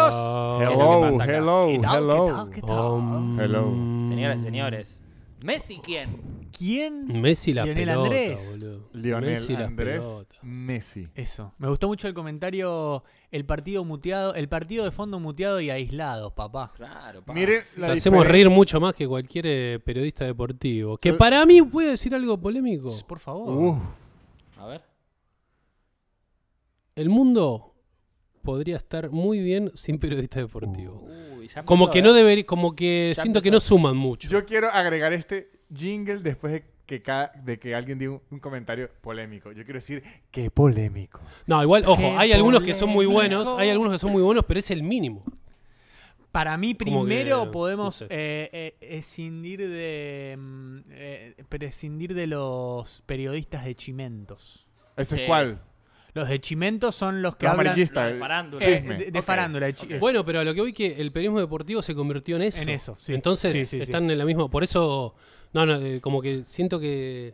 Bienvenidos. ¿Qué es lo que pasa acá? Hello. Hello. Señoras y señores. ¿Messi quién? ¿Quién? Messi la Lionel pelota, Andrés. boludo. Lionel Messi la Andrés pelota. Messi. Eso. Me gustó mucho el comentario, el partido muteado, el partido de fondo muteado y aislado, papá. Claro, pa. Miren la Te hacemos diferencia. reír mucho más que cualquier periodista deportivo. Que para mí puede decir algo polémico. Por favor. A ver. El mundo podría estar muy bien sin periodista deportivo. Uy, ya Como empezó, que ¿eh? no debería, como que Ya siento que empezó. no suman mucho. Yo quiero agregar este jingle después de que alguien diga un comentario polémico. Yo quiero decir, qué polémico. No, igual, ojo, Qué hay algunos que son muy polémico. buenos, pero es el mínimo. Para mí Como primero que, podemos no sé. prescindir de los periodistas de chimentos. ¿Ese Sí. es cuál? Los de chimentos son los que Los hablan amarillistas. Lo de farándula. Chisme. de Ok. farándula. Bueno, pero a lo que voy que el periodismo deportivo se convirtió en eso. En eso, sí. Entonces Sí, sí, sí. están en la misma. Por eso, como que siento que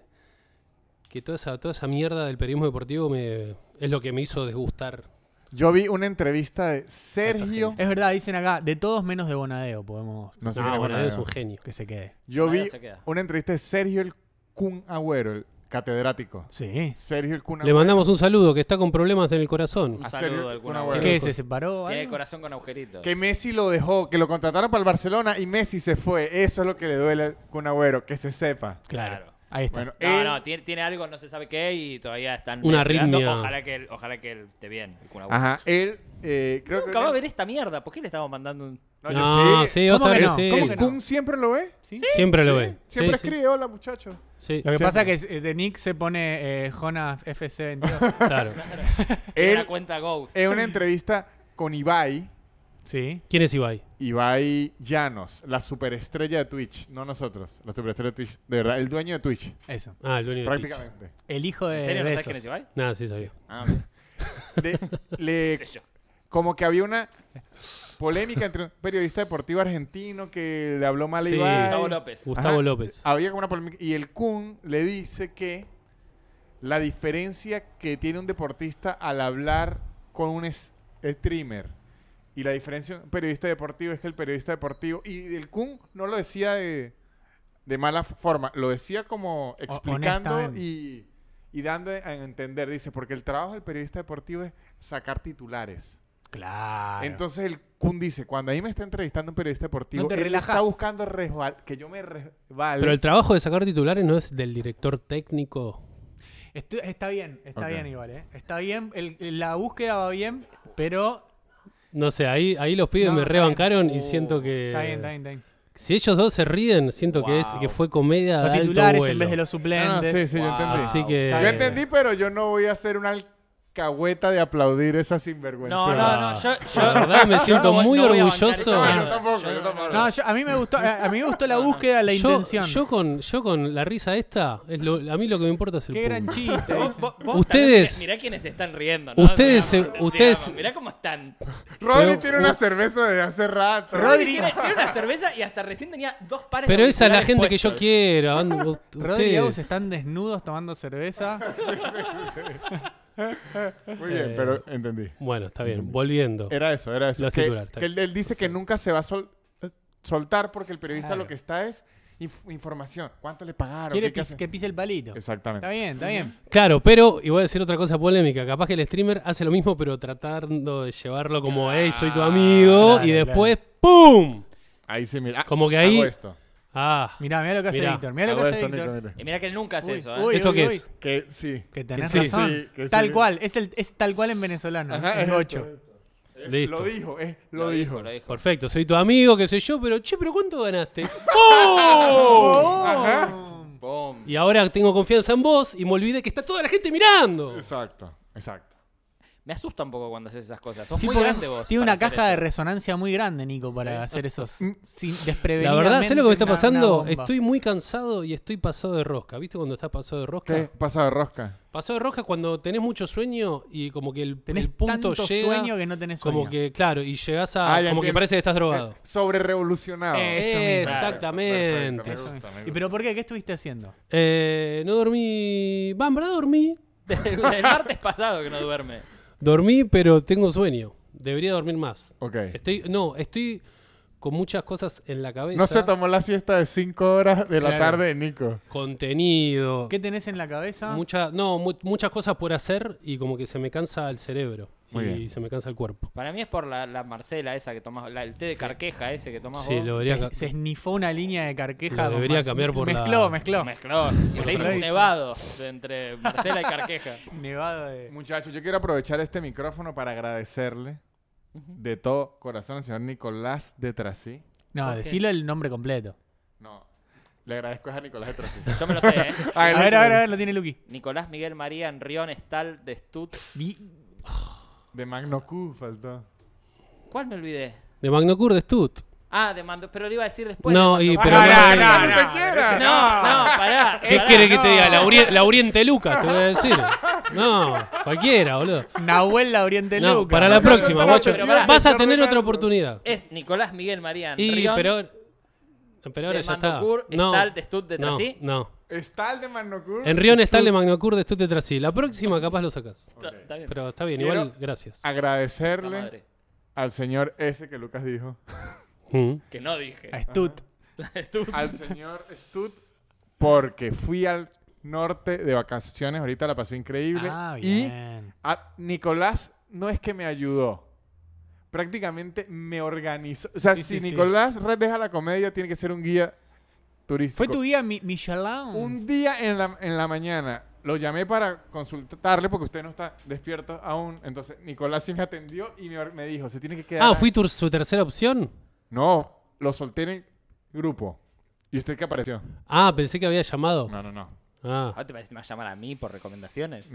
toda esa mierda del periodismo deportivo es lo que me hizo desgustar. Yo vi una entrevista de Sergio. Es verdad, dicen acá, de todos menos de Bonadeo podemos No sé quién es Bueno, Bonadeo. es un genio. que se quede. Yo Bonadeo vi se queda. una entrevista de Sergio el Kun Agüero, el catedrático. Sí. Sergio el Kun Le Agüero. mandamos un saludo, que está con problemas en el corazón. Un A saludo Sergio al Kun Kun Agüero. Agüero. ¿Qué? ¿Se separó? Tiene algo? corazón con agujeritos. Que Messi lo dejó, que lo contrataron para el Barcelona y Messi se fue. Eso es lo que le duele al Kun Agüero, que se sepa. Claro. Ahí está. Bueno, No, él- no, tiene algo, no se sabe qué, y todavía están Una investigando. arritmia. Ojalá que él esté bien. el Kun Agüero. Ajá, él creo Nunca que... va a ver esta mierda. ¿Por qué le estamos mandando un...? No, No, yo sí, vas a ¿Cómo ver que que no? sí. ¿Cómo que no? ¿Kun siempre lo ve? ¿Sí? Siempre lo Sí, ve. Siempre Sí, escribe, hola muchacho. sí. Lo que Siempre. pasa es que de Nick se pone Jonas FC22. Claro. Tiene Él una cuenta Ghost. en una entrevista con Ibai, Sí. ¿Quién es Ibai? Ibai Llanos, la superestrella de Twitch, no nosotros, la superestrella de Twitch, de verdad, el dueño de Twitch, Eso. Ah, el dueño de Twitch. prácticamente. El hijo de ¿En serio no sabes Besos. quién es Ibai? Nada, sí sabía. Ah, ok. Le- Qué sé yo. como que había una polémica entre un periodista deportivo argentino que le habló mal a Sí. Ibai. Gustavo López. Gustavo Ajá. López. Había como una polémica y el Kun le dice que la diferencia que tiene un deportista al hablar con un streamer y la diferencia de un periodista deportivo es que el periodista deportivo y el Kun no lo decía de mala forma, lo decía como explicando honestamente. y dando a entender, dice, porque el trabajo del periodista deportivo es sacar titulares. Claro. Entonces el Kun dice, cuando ahí me está entrevistando un periodista deportivo, No te él relajás. está buscando que yo me resbale. Pero el trabajo de sacar titulares no es del director técnico. Está bien, está Ok. bien igual, ¿eh? Está bien, la búsqueda va bien, pero... No sé, ahí los pibes No, me está rebancaron bien. y siento que... Está bien, está bien, está bien. Si ellos dos se ríen, siento Wow. que fue comedia Los de alto titulares vuelo. en vez de los suplentes. sí, sí, yo Wow. entendí. Así que... Está Yo bien. entendí, pero yo no voy a hacer una alcahueta de aplaudir esa sinvergüenza. No, yo... La verdad me siento muy no voy a bancar orgulloso. esa No, mierda. yo tampoco. No, a mí me gustó la búsqueda, la intención. Yo con la risa esta, a mí lo que me importa es el Qué gran público. chiste. Vos Ustedes- también mirá quiénes se están riendo, ¿no? Ustedes- Digamos, mirá cómo están. Rodri Pero- tiene una cerveza desde hace rato. Rodri tiene una cerveza y hasta recién tenía 2 pares Pero de esa es la auriculares gente que yo puestos. quiero. Rodri y Agus Ustedes. están desnudos tomando cerveza. Muy bien, pero entendí. Bueno, está bien. Volviendo. Era eso. Los Que, titulares, está que él dice que nunca se va a soltar porque el periodista Claro. lo que está es información. ¿Cuánto le pagaron? Quiere ¿Qué hace? que pise el palito. Exactamente. Está bien, está bien. Claro, pero, y voy a decir otra cosa polémica, capaz que el streamer hace lo mismo, pero tratando de llevarlo como, hey, soy tu amigo, Claro, y después, ¡pum! Ahí sí, mira. Como que hago ahí- esto. Ah, Mirá lo que hace Mirá. Víctor. Mirá lo Hago que hace esto, Víctor. Nico, mira. Y mirá que él nunca hace Uy, eso, ¿eh? uy, ¿eso uy, qué uy. es? Que sí. Que tenés sí, razón. sí, que Tal sí. cual, es tal cual en venezolano. Ajá, en es gocho. esto. Listo. Lo dijo, lo dijo. Lo dijo. Perfecto, soy tu amigo, qué sé yo, pero, che, ¿pero cuánto ganaste? ¡Pum! Oh. Pum. Y ahora tengo confianza en vos y me olvidé que está toda la gente mirando. Exacto. Me asusta un poco cuando haces esas cosas. Sos Sí, muy porque grande vos. tiene para una hacer caja de eso. resonancia muy grande, Nico, para hacer esos Mm. desprevenidamente. La verdad, ¿sabes lo que me está una pasando? bomba. Estoy muy cansado y estoy pasado de rosca. ¿Viste cuando estás pasado de rosca? ¿Qué pasa de rosca? Pasado de rosca es cuando tenés mucho sueño y como que el Tenés punto tanto llega. sueño que no tenés sueño. Como que, claro, y llegás a. Ya como que entiendo. parece que estás drogado. Sobre revolucionado. Eso mismo. Exactamente. Perfecto, me gusta, me ¿Y pero por qué? ¿Qué estuviste haciendo? No dormí. Va, en verdad dormí. Desde el martes pasado que no duerme. Dormí, pero tengo sueño. Debería dormir más. Ok. Estoy con muchas cosas en la cabeza. No se tomó la siesta de 5 horas de la Claro. tarde de Nico. Contenido. ¿Qué tenés en la cabeza? Muchas cosas por hacer y como que se me cansa el cerebro. Muy y bien. se me cansa el cuerpo. Para mí es por la Marcela esa que tomás, el té de carqueja ese que tomás Sí, vos. lo debería, Se esnifó una línea de carqueja. Lo con debería más- cambiar por mezcló, la- Mezcló. Mezcló. Y se hizo un Mezcló. nevado entre Marcela y carqueja. Nevado de... Muchachos, yo quiero aprovechar este micrófono para agradecerle de todo corazón al señor Nicolás de Trasí. No, Ok. decilo el nombre completo. No, le agradezco a Nicolás de Trasí. Yo me lo sé, ¿eh? A ver, lo tiene Luqui. Nicolás Miguel María Enrión Estal de Stut. De Magno Q faltó. ¿Cuál me olvidé? De Magnocur de Stut. Ah, de Mando, pero lo iba a decir después. No, de y Mando- pero No, pará. ¿Qué quiere que te diga? La Oriente Lucas, te voy a decir. No, cualquiera, boludo. Nahuel la Oriente No, Luca. para la próxima, Pero guacho. pará. Vas a tener otra oportunidad. Es Nicolás Miguel María Y, Enrión pero ahora de ya está. Mandocur Estal de Stut de Trasí. No. ¿Está el de Magno Q? Enrión está el de Magnocur de Stut de Trasí. La próxima capaz lo sacas. Está bien. Pero está bien, Quiero igual, gracias. Puta Agradecerle madre. al señor ese que Lucas dijo. Que no dije. A Stut. Stut. Al señor Stut porque fui al norte de vacaciones. Ahorita la pasé increíble. Ah, y bien. a Nicolás no es que me ayudó. Prácticamente me organizó. O sea, Sí, si sí, sí. Nicolás deja la comedia, tiene que ser un guía turístico. ¿Fue tu guía Michelin? Un día en la mañana lo llamé para consultarle porque usted no está despierto aún. Entonces Nicolás sí me atendió y me dijo, se tiene que quedar. Ah, ¿fui su tercera opción? No, lo solté en el grupo. ¿Y usted qué apareció? Ah, pensé que había llamado. No. Ah, ¿Ahora te parece que me vas a llamar a mí por recomendaciones?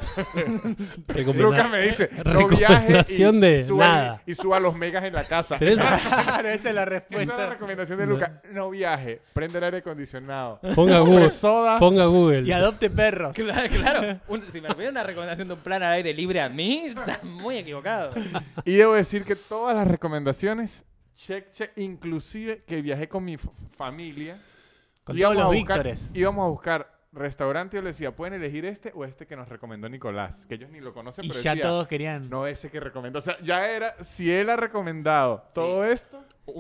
Lucas me dice, no viaje Recomendación de suba, nada. y suba los megas en la casa. pero esa- Claro, esa es la Esa es la respuesta. recomendación de Lucas. No viaje, prende el aire acondicionado. ponga Compre Google. soda. Ponga Google. Y adopte perros. Claro. Si me pide una recomendación de un plan al aire libre a mí, estás muy equivocado. Y debo decir que todas las recomendaciones, check, inclusive que viajé con mi familia. Con íbamos todos los a buscar- Víctores. Íbamos a buscar restaurante y yo les decía, pueden elegir este o este que nos recomendó Nicolás. Que ellos ni lo conocen, Y pero ya decía, todos querían. no ese que recomendó. O sea, ya era, si él ha recomendado todo esto,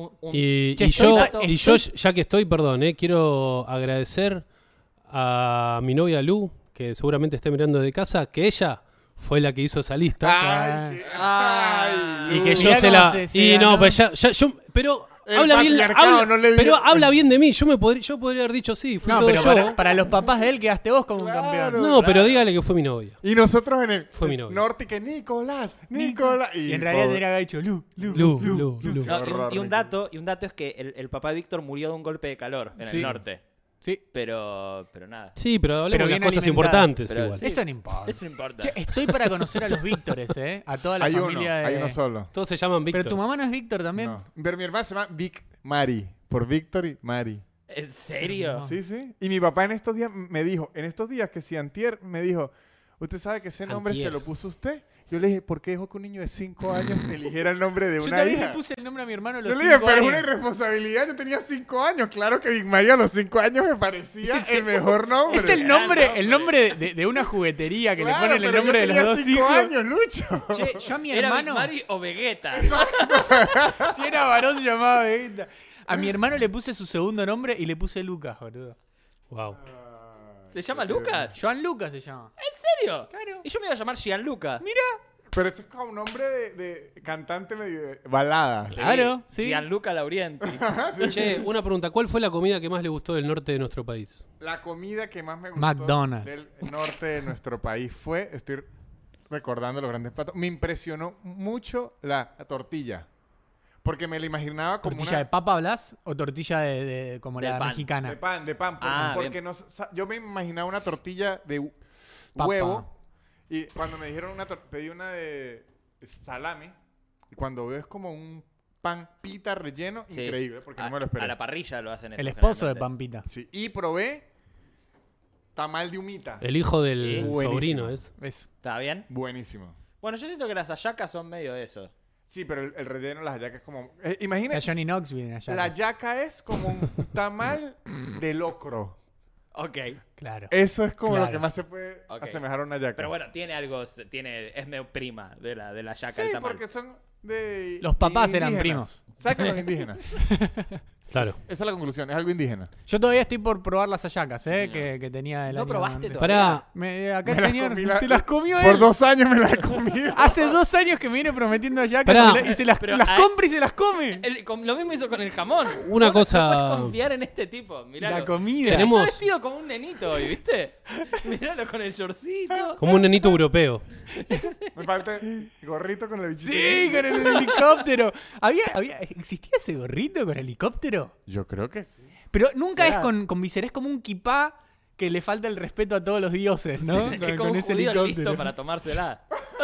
Y, Che, y yo, estoy- y yo, ya que estoy, perdón, quiero agradecer a mi novia Lu, que seguramente esté mirando de casa, que ella fue la que hizo esa lista. ¡ay! Ay. Y que Mirá yo se cómo la. se y ganó. no, pero pero El habla bien, patriarcado no le dio- pero habla bien de mí. Yo podría haber dicho sí, fui No, todo pero yo. para los papás de él quedaste vos como un Claro. campeón. No, pero dígale que fue mi novia. Y nosotros en el Fue mi novia. norte que Nicolás. Y en realidad pobre- tendría que haber dicho Lu. Lu. No, horror, y un dato es que el papá de Víctor murió de un golpe de calor en Sí. el norte. Sí. Pero nada. Sí, pero hablemos Pero de las bien cosas alimentada. importantes Pero igual. sí. Eso no importa. Eso no importa. Che, estoy para conocer a los Víctores, A toda la Hay uno, familia de... hay uno solo. Todos se llaman Víctor. Pero tu mamá no es Víctor también. No. Pero mi hermana se llama Vic Mari. Por Victor y Mari. ¿En serio? Sí, sí. Y mi papá en estos días me dijo, en estos días que si antier, me dijo, ¿usted sabe que ese nombre Antier. se lo puso usted? Yo le dije, ¿por qué dejó que un niño de 5 años eligiera el nombre de Yo una también hija? le puse el nombre a mi hermano a los Yo le dije, 5 pero es años. una irresponsabilidad. Yo tenía 5 años. Claro que Big Mario a los 5 años me parecía Es el- el mejor nombre. Es el nombre de una juguetería que Claro, le ponen el pero nombre de yo los tenía dos 5 hijos. años, Lucho. Che, yo a mi ¿Era Big hermano, Mari o Vegeta? si era varón, se llamaba Vegeta. A mi hermano le puse su segundo nombre y le puse Lucas, boludo. Wow. ¿Se llama Lucas? Joan Lucas se llama. ¿En serio? Claro. Y yo me iba a llamar Gianluca. Pero ese es como un nombre de cantante medio de balada. Claro, sí. Gianluca Laurienti. Che, una pregunta. ¿Cuál fue la comida que más le gustó del norte de nuestro país? La comida que más me gustó McDonald's. del norte de nuestro país fue, estoy recordando los grandes platos, me impresionó mucho la tortilla. Porque me la imaginaba como ¿Tortilla de papa hablas? ¿O tortilla de como De la pan. mexicana? de pan. Ah, Porque bien. no, yo me imaginaba una tortilla de Papa. huevo. Y cuando me dijeron pedí una de salami. Y cuando veo es como un pan pita relleno, Sí. increíble, porque no me lo A esperé. la parrilla lo hacen eso. El esposo de generalmente. Pampita. Sí, y probé tamal de humita. El hijo del Sí. Buenísimo. sobrino es. Eso. ¿Está bien? Buenísimo. Bueno, yo siento que las hallacas son medio de eso. Sí, pero el relleno de las hallacas es como... La imagínate, Johnny Knox viene allá. la yaca es como un tamal de locro. Ok. Claro. Eso es como lo Claro. que más se puede Ok. asemejar a una yaca. Pero bueno, tiene algo, es medio prima de la yaca, sí, el tamal. porque son de Los papás eran indígenas. primos. Sacan los indígenas. Claro. Esa es la conclusión, es algo indígena. Yo todavía estoy por probar las hallacas, señor. que tenía el ¿No año probaste antes. todavía? Pará, Acá el Me las señor comí se las comió Por él. 2 años me la he comido. Hace 2 años que me viene prometiendo hallacas Pará. y se las Pero, compra y se las come. Lo mismo hizo con el jamón. Una Vos cosa- No puedes confiar en este tipo. Miralo. La comida. Tenemos- Está vestido como un nenito hoy, ¿viste? Míralo con el shortcito. como un nenito europeo. Me falta el gorrito con el bichito. Sí, con el helicóptero. ¿Existía ese gorrito con helicóptero? Yo creo que sí. Pero nunca ¿Será? es con visera, es como un kipá que le falta el respeto a todos los dioses, ¿no? Es como un judío listo para tomársela.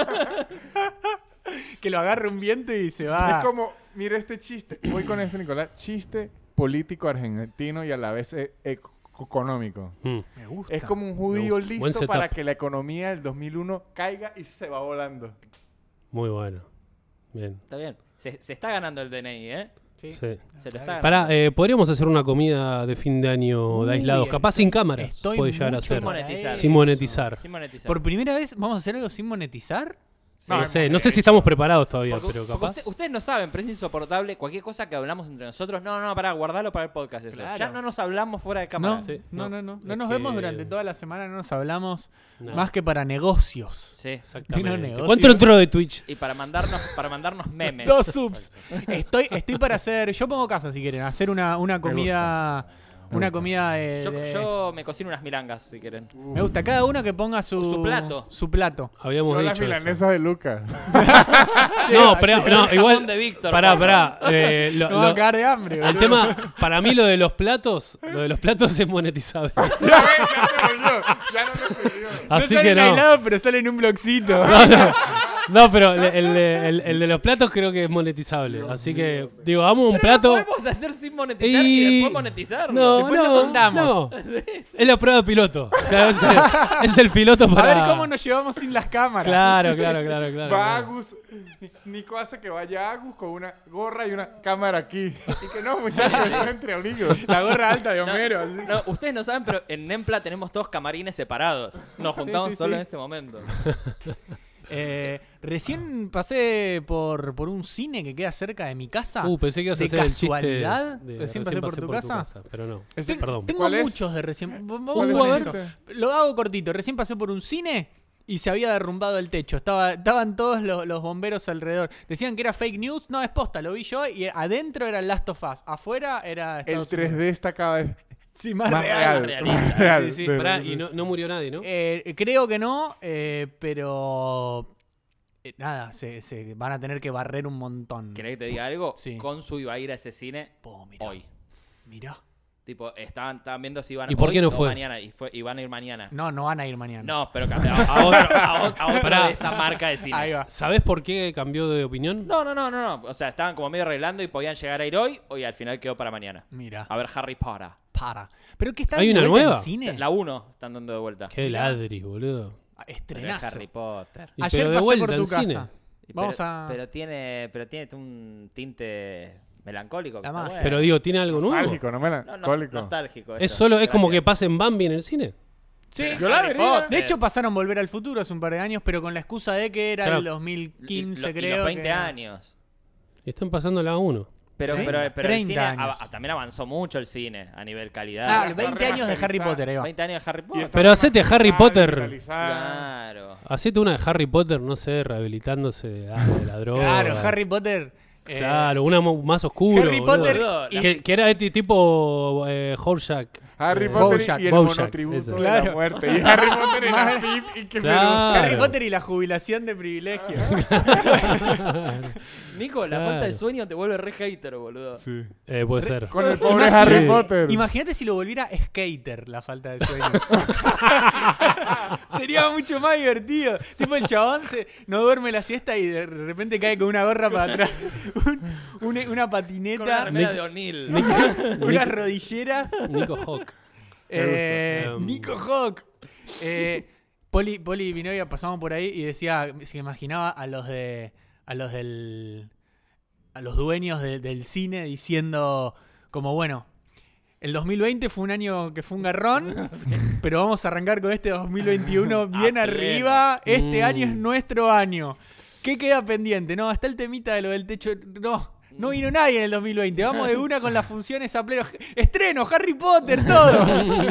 Que lo agarre un viento y se Es va. como, mira este chiste. Voy con este, Nicolás. Chiste político argentino y a la vez económico. Mm. Me gusta. Es como un judío Buen listo setup. para que la economía del 2001 caiga y se va volando. Muy bueno. Bien. Está bien. Se está ganando el DNI, ¿eh? Sí. Sí. Se lo está ganando. Pará, podríamos hacer una comida de fin de año de Uy, aislados. Capaz sin cámaras. estoy Puede llegar a mucho ser. para monetizar. Sin monetizar. Sin monetizar. Por primera vez, ¿vamos a hacer algo sin monetizar? No sé si estamos preparados todavía, Porque- pero porque capaz. ustedes no saben, pero es insoportable. Cualquier cosa que hablamos entre nosotros, no, pará, guardalo para el podcast eso. Claro. Ya no nos hablamos fuera de cámara. No, Sí, no, no. no. No Es nos que- vemos durante toda la semana, no nos hablamos No. más que para negocios. Sí. Exactamente. negocios. ¿Cuánto entró de Twitch? Y para mandarnos memes. 2 subs. Estoy para hacer. Yo pongo caso si quieren. Hacer una comida. Me Una gusta. comida. Yo me cocino unas milangas, si quieren. Me gusta. Cada uno que ponga Su plato. Su plato. Habíamos No, la dicho. eso. milanesa de Lucas. No, pero El no, jamón igual. de Víctor. Pará. No va a cagar de hambre, El boludo. tema, para mí lo de los platos es monetizable. Ya se volvió. Ya no lo pidió. Así no que sale no. aislado, pero sale en un blogcito. No, pero el de los platos creo que es monetizable. Así que, digo, hagamos un Pero plato. No podemos hacer sin monetizar y, Y- después monetizarlo. No, Después no, lo contamos. no. Sí, sí. Es la prueba piloto. O sea, es el piloto A para. ver cómo nos llevamos sin las cámaras. Claro. Va claro. Agus. Nico hace que vaya Agus con una gorra y una cámara aquí. Y que no, muchachos, no entre amigos. La gorra alta de No, Homero. así. no, ustedes no saben, pero en Nempla tenemos todos camarines separados. Nos juntamos sí, solo sí. en este momento. Recién pasé por un cine que queda cerca de mi casa. Pensé que ibas a ¿De hacer el chiste. casualidad? de ¿Recién pasé por tu casa? Pero no. Ese- Perdón. Tengo ¿Cuál es? muchos de recién. Vamos ¿Cuál con es eso. este? Lo hago cortito. Recién pasé por un cine y se había derrumbado el techo. Estaban todos los bomberos alrededor. Decían que era fake news. No, es posta. Lo vi yo y adentro era el Last of Us. Afuera era El Estados 3D Unidos. está cada vez Sí, más, más real. real. realista. Más real. Sí, sí. De Pará, verdad. y no murió nadie, ¿no? Creo que no, pero... nada, se van a tener que barrer un montón. ¿Querés que te diga algo? Sí. Consu iba a ir a ese cine Mirá, hoy. mirá. Tipo, estaban viendo si iban ¿Y por hoy qué no o fue? mañana. Y van a ir mañana. No van a ir mañana. No, pero a otro Pará. de esa marca de cines. Ahí va. ¿Sabés por qué cambió de opinión? No. O sea, estaban como medio arreglando y podían llegar a ir hoy y al final quedó para mañana. Mira, A ver Harry Potter. para. ¿Pero qué está ¿Hay dando una vuelta en nueva? cine? La 1 están dando de vuelta. Qué ladri, boludo. Pero es Estrenazo. Harry Potter. Y Ayer pero de pasé vuelta por tu en casa. cine. Vamos pero, a- pero tiene un tinte melancólico. que La está magia. bueno. Pero digo, ¿tiene algo nuevo? Nostálgico, no No, melancólico. nostálgico. Es eso. solo, es como que Gracias. pasen Bambi en el cine. Sí, Pero yo la Harry vería. Potter. de hecho pasaron Volver al Futuro hace un par de años, pero con la excusa de que era Claro. el 2015, y creo. los 20 que- años. Y están pasando la 1. Pero, ¿Sí? pero el 30 cine años. también avanzó mucho el cine a nivel calidad. Ah, Está 20 años de Harry remasterizada. Potter, ahí va. 20 años de Harry Y Potter. está Pero hacete Harry remasterizada, Potter. digitalizada. Claro. Hacete una de Harry Potter, no sé, rehabilitándose de la droga. Claro, Harry Potter. Claro, una más oscura. Harry boludo. Potter Boludo, y- Que era este tipo Horshack. Harry Potter Bojack, y el Bojack, monotributo eso. de Claro. la muerte. Y Harry Potter y la Más- FIF y que Claro. Harry Potter y la jubilación de privilegio. Nico, la Claro. falta de sueño te vuelve re hater, boludo. Sí. Puede ser. Con el pobre Harry Sí. Potter. Imagínate si lo volviera skater la falta de sueño. Sería mucho más divertido. Tipo el chabón no duerme la siesta y de repente cae con una gorra para atrás. Una Con una patineta, remera Nick- de O'Neill. unas rodilleras. Nico Hawk. Nico Hawk. Poli, mi novia, pasamos por ahí y decía, se imaginaba a los dueños del cine diciendo como, bueno, el 2020 fue un año que fue un garrón, pero vamos a arrancar con este 2021 bien A pleno. arriba. Este año es nuestro año. ¿Qué queda pendiente? No, está el temita de lo del techo. No vino nadie en el 2020. Vamos de una con las funciones a pleno. Estreno, Harry Potter, todo.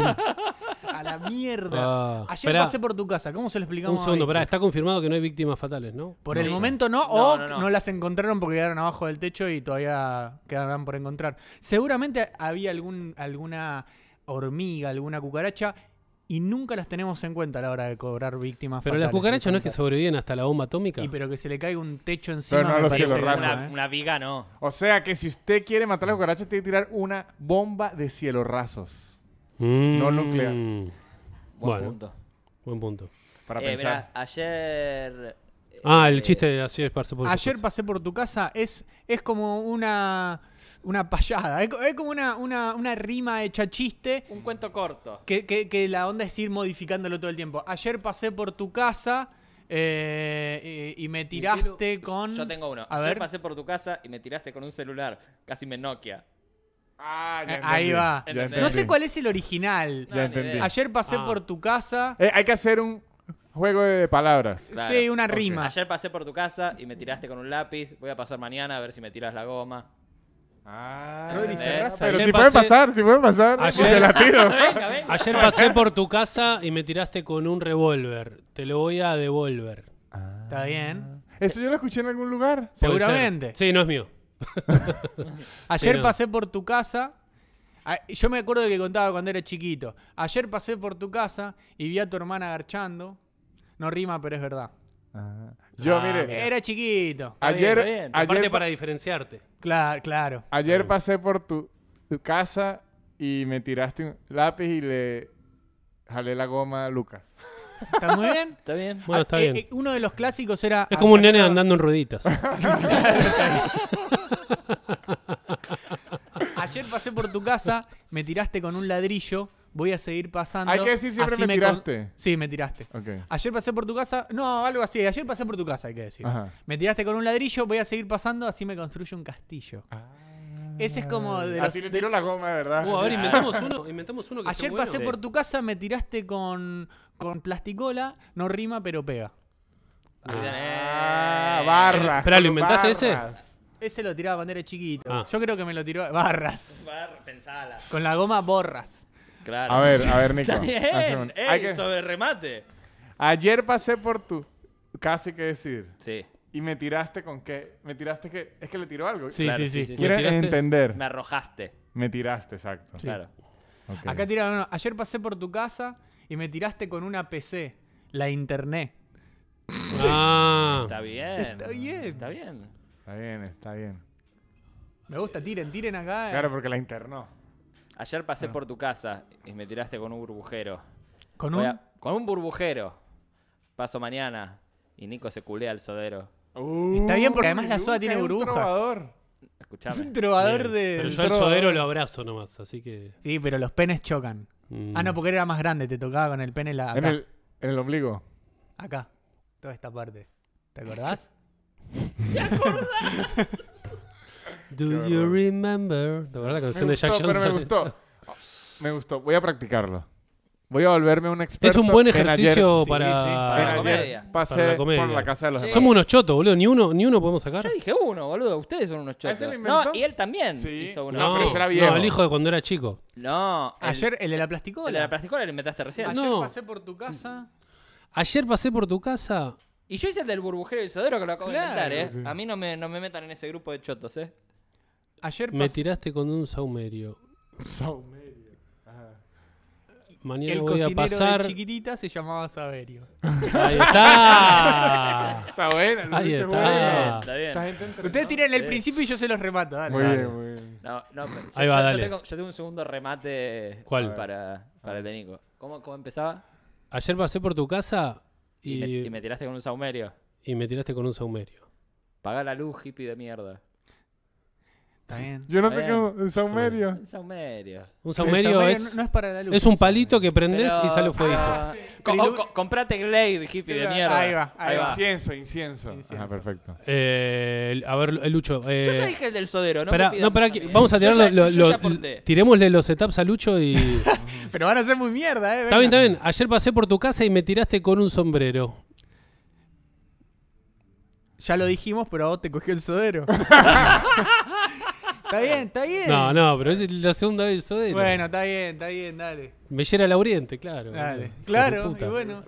A la mierda. Ayer Esperá, pasé por tu casa. ¿Cómo se lo explicamos? un segundo, a pará, Víctor? está confirmado que no hay víctimas fatales, ¿no? Por el Sí. momento no, No, o no. no las encontraron porque quedaron abajo del techo y todavía quedarán por encontrar. Seguramente había alguna hormiga, alguna cucaracha y nunca las tenemos en cuenta a la hora de cobrar víctimas Pero fatales. las cucarachas no es que sobreviven hasta la bomba atómica. Y pero que se le caiga un techo encima. Pero no a me los parece cielos que rasos. no, Una viga no. O sea que si usted quiere matar a la cucaracha, tiene que tirar una bomba de cielos rasos. No nuclear. Buen Bueno, punto. buen punto. Para Mirá, pensar. ayer... El chiste de así es parce por tu Ayer casa. pasé por tu casa, es como una payada, es como una rima hecha chiste Un cuento corto. que la onda es ir modificándolo todo el tiempo. Ayer pasé por tu casa y me tiraste con... Yo tengo uno. A Ayer ver. pasé por tu casa y me tiraste con un celular. Casi me Nokia. Ah, ya Ahí entendí. va. Ya No entendí. No sé cuál es el original. No, Ya ni entendí. idea. Ayer pasé Ah. por tu casa. Hay que hacer un juego de palabras. Claro. Sí, una rima. Ayer pasé por tu casa y me tiraste con un lápiz. Voy a pasar mañana a ver si me tiras la goma. Ah, Rodri Serraza. pero Ayer si puede pasé- pasar, si puede pasar. Ayer- Se la tiro. Venga, venga. Ayer pasé por tu casa y me tiraste con un revólver. Te lo voy a devolver. Está bien. ¿Eso yo lo escuché en algún lugar? Puede ser. Seguramente. Sí, no es mío. Ayer Sí, no. pasé por tu casa. Yo me acuerdo de que contaba cuando era chiquito. Ayer pasé por tu casa y vi a tu hermana garchando. No rima, pero es verdad. Yo, Ah, mire, mira. Era chiquito. ayer, está bien. Aparte ayer, para diferenciarte. Claro. ayer pasé por tu casa y me tiraste un lápiz y le jalé la goma a Lucas. ¿Está muy bien? ¿Está bien? Bueno, está bien. Uno de los clásicos era... Es como un nene andando en rueditas. Ayer pasé por tu casa, me tiraste con un ladrillo, voy a seguir pasando. Hay que decir siempre así me tiraste. Sí, me tiraste. Ok. Ayer pasé por tu casa, no, algo así, ayer pasé por tu casa, hay que decir. Ajá. Me tiraste con un ladrillo, voy a seguir pasando, así me construyo un castillo. Ese es como de los... Así le tiro la goma, de verdad. A ver, inventamos uno que esté Ayer bueno. pasé por tu casa, me tiraste con plasticola, no rima, pero pega. Barras. Espera, ¿lo inventaste ese? Ese lo tiraba cuando era chiquito. Ah. Yo creo que me lo tiró... Barras. Pensala. Con la goma borras. Claro. A ver, Nico. Está bien. hace un- hay que- Sobre remate. Ayer pasé por tu casa, hay que decir. Sí. Y me tiraste con qué. Me tiraste que. Es que le tiró algo. Sí, Claro, sí, sí. sí, sí. ¿Quieres ¿Me tiraste? entender? Me arrojaste. Me tiraste, exacto. Claro. Ok. Acá tiraron uno. Ayer pasé por tu casa y me tiraste con una PC, la internet. Ah, Está bien. Está bien. Está bien. Está bien, está bien. Me gusta, tiren acá. Claro, porque la internó. Ayer pasé por tu casa y me tiraste con un burbujero. Con Voy un... a- con un burbujero. Paso mañana y Nico se culea al sodero. Está bien, porque además la soda tiene es un burbujas. trovador. Es un Escuchame. trovador bien. de... Pero yo al sodero lo abrazo nomás, así que... Sí, pero los penes chocan. Ah, no, porque era más grande, te tocaba con el pene acá. En el ombligo. Acá. Toda esta parte. ¿Te acordás? Do Qué you horror. remember? ¿Te acuerdas la canción Me de Jack gustó, Johnson? pero me gustó. Me gustó. Voy a practicarlo. Voy a volverme un experto. Es un buen en ayer- ejercicio sí, para... sí, para En la ayer comedia. pasé Para la comedia. por la casa de los Sí. demás. Somos unos chotos, boludo. Ni uno podemos sacar. Yo dije uno, boludo. Ustedes son unos ¿A ese chotos. lo inventó? No, y él también Sí. hizo uno. No, pero ese era viejo. el hijo de cuando era chico. No, Ayer, el de la plasticola. el de la plasticola lo inventaste recién. Ayer No. pasé por tu casa. Ayer pasé por tu casa. Y yo hice el del burbujero y el sodero que lo acabo Claro, de inventar, sí. A mí no me metan en ese grupo de chotos, Ayer Me pasé... tiraste con un saumerio. Mañana El voy a cocinero pasar. de chiquitita se llamaba Saverio. Ahí está. Está buena, el Ahí bicho es está. bueno. Está bien. Esta gente entrenó. Ustedes tiren el Sí. principio y yo se los remato. Dale. Muy Dale. bien, muy bien. No, pero Ahí va, dale. Yo tengo un segundo remate ¿Cuál? para el de Nico. ¿Cómo empezaba? Ayer pasé por tu casa Y me tiraste con un saumerio. y me tiraste con un saumerio. Paga la luz, hippie de mierda. Está bien. Yo no sé Bien. qué un saumerio. Un saumerio. Un El saumerio saumerio es, no es para la luz. es un palito que prendés Pero- y sale fueguito. Ah, Pero- comprate Glade, hippie de mierda. Ahí va, ahí va. Incienso. Incienso. Ajá, perfecto. A ver, Lucho. Yo ya dije el del sodero, ¿no? Espera, me pidan no, más para a mí. vamos a tirar Yo ya aporté. tirémosle los setups a Lucho y... Pero van a ser muy mierda, Está bien, está bien. Ayer pasé por tu casa y me tiraste con un sombrero. Ya lo dijimos, pero a vos te cogió el sodero. Está bien, está bien. No, pero es la segunda vez el sodero. Bueno, está bien, dale. Mellera Lauriente, claro. Dale. Hijo de Claro, puta. y bueno.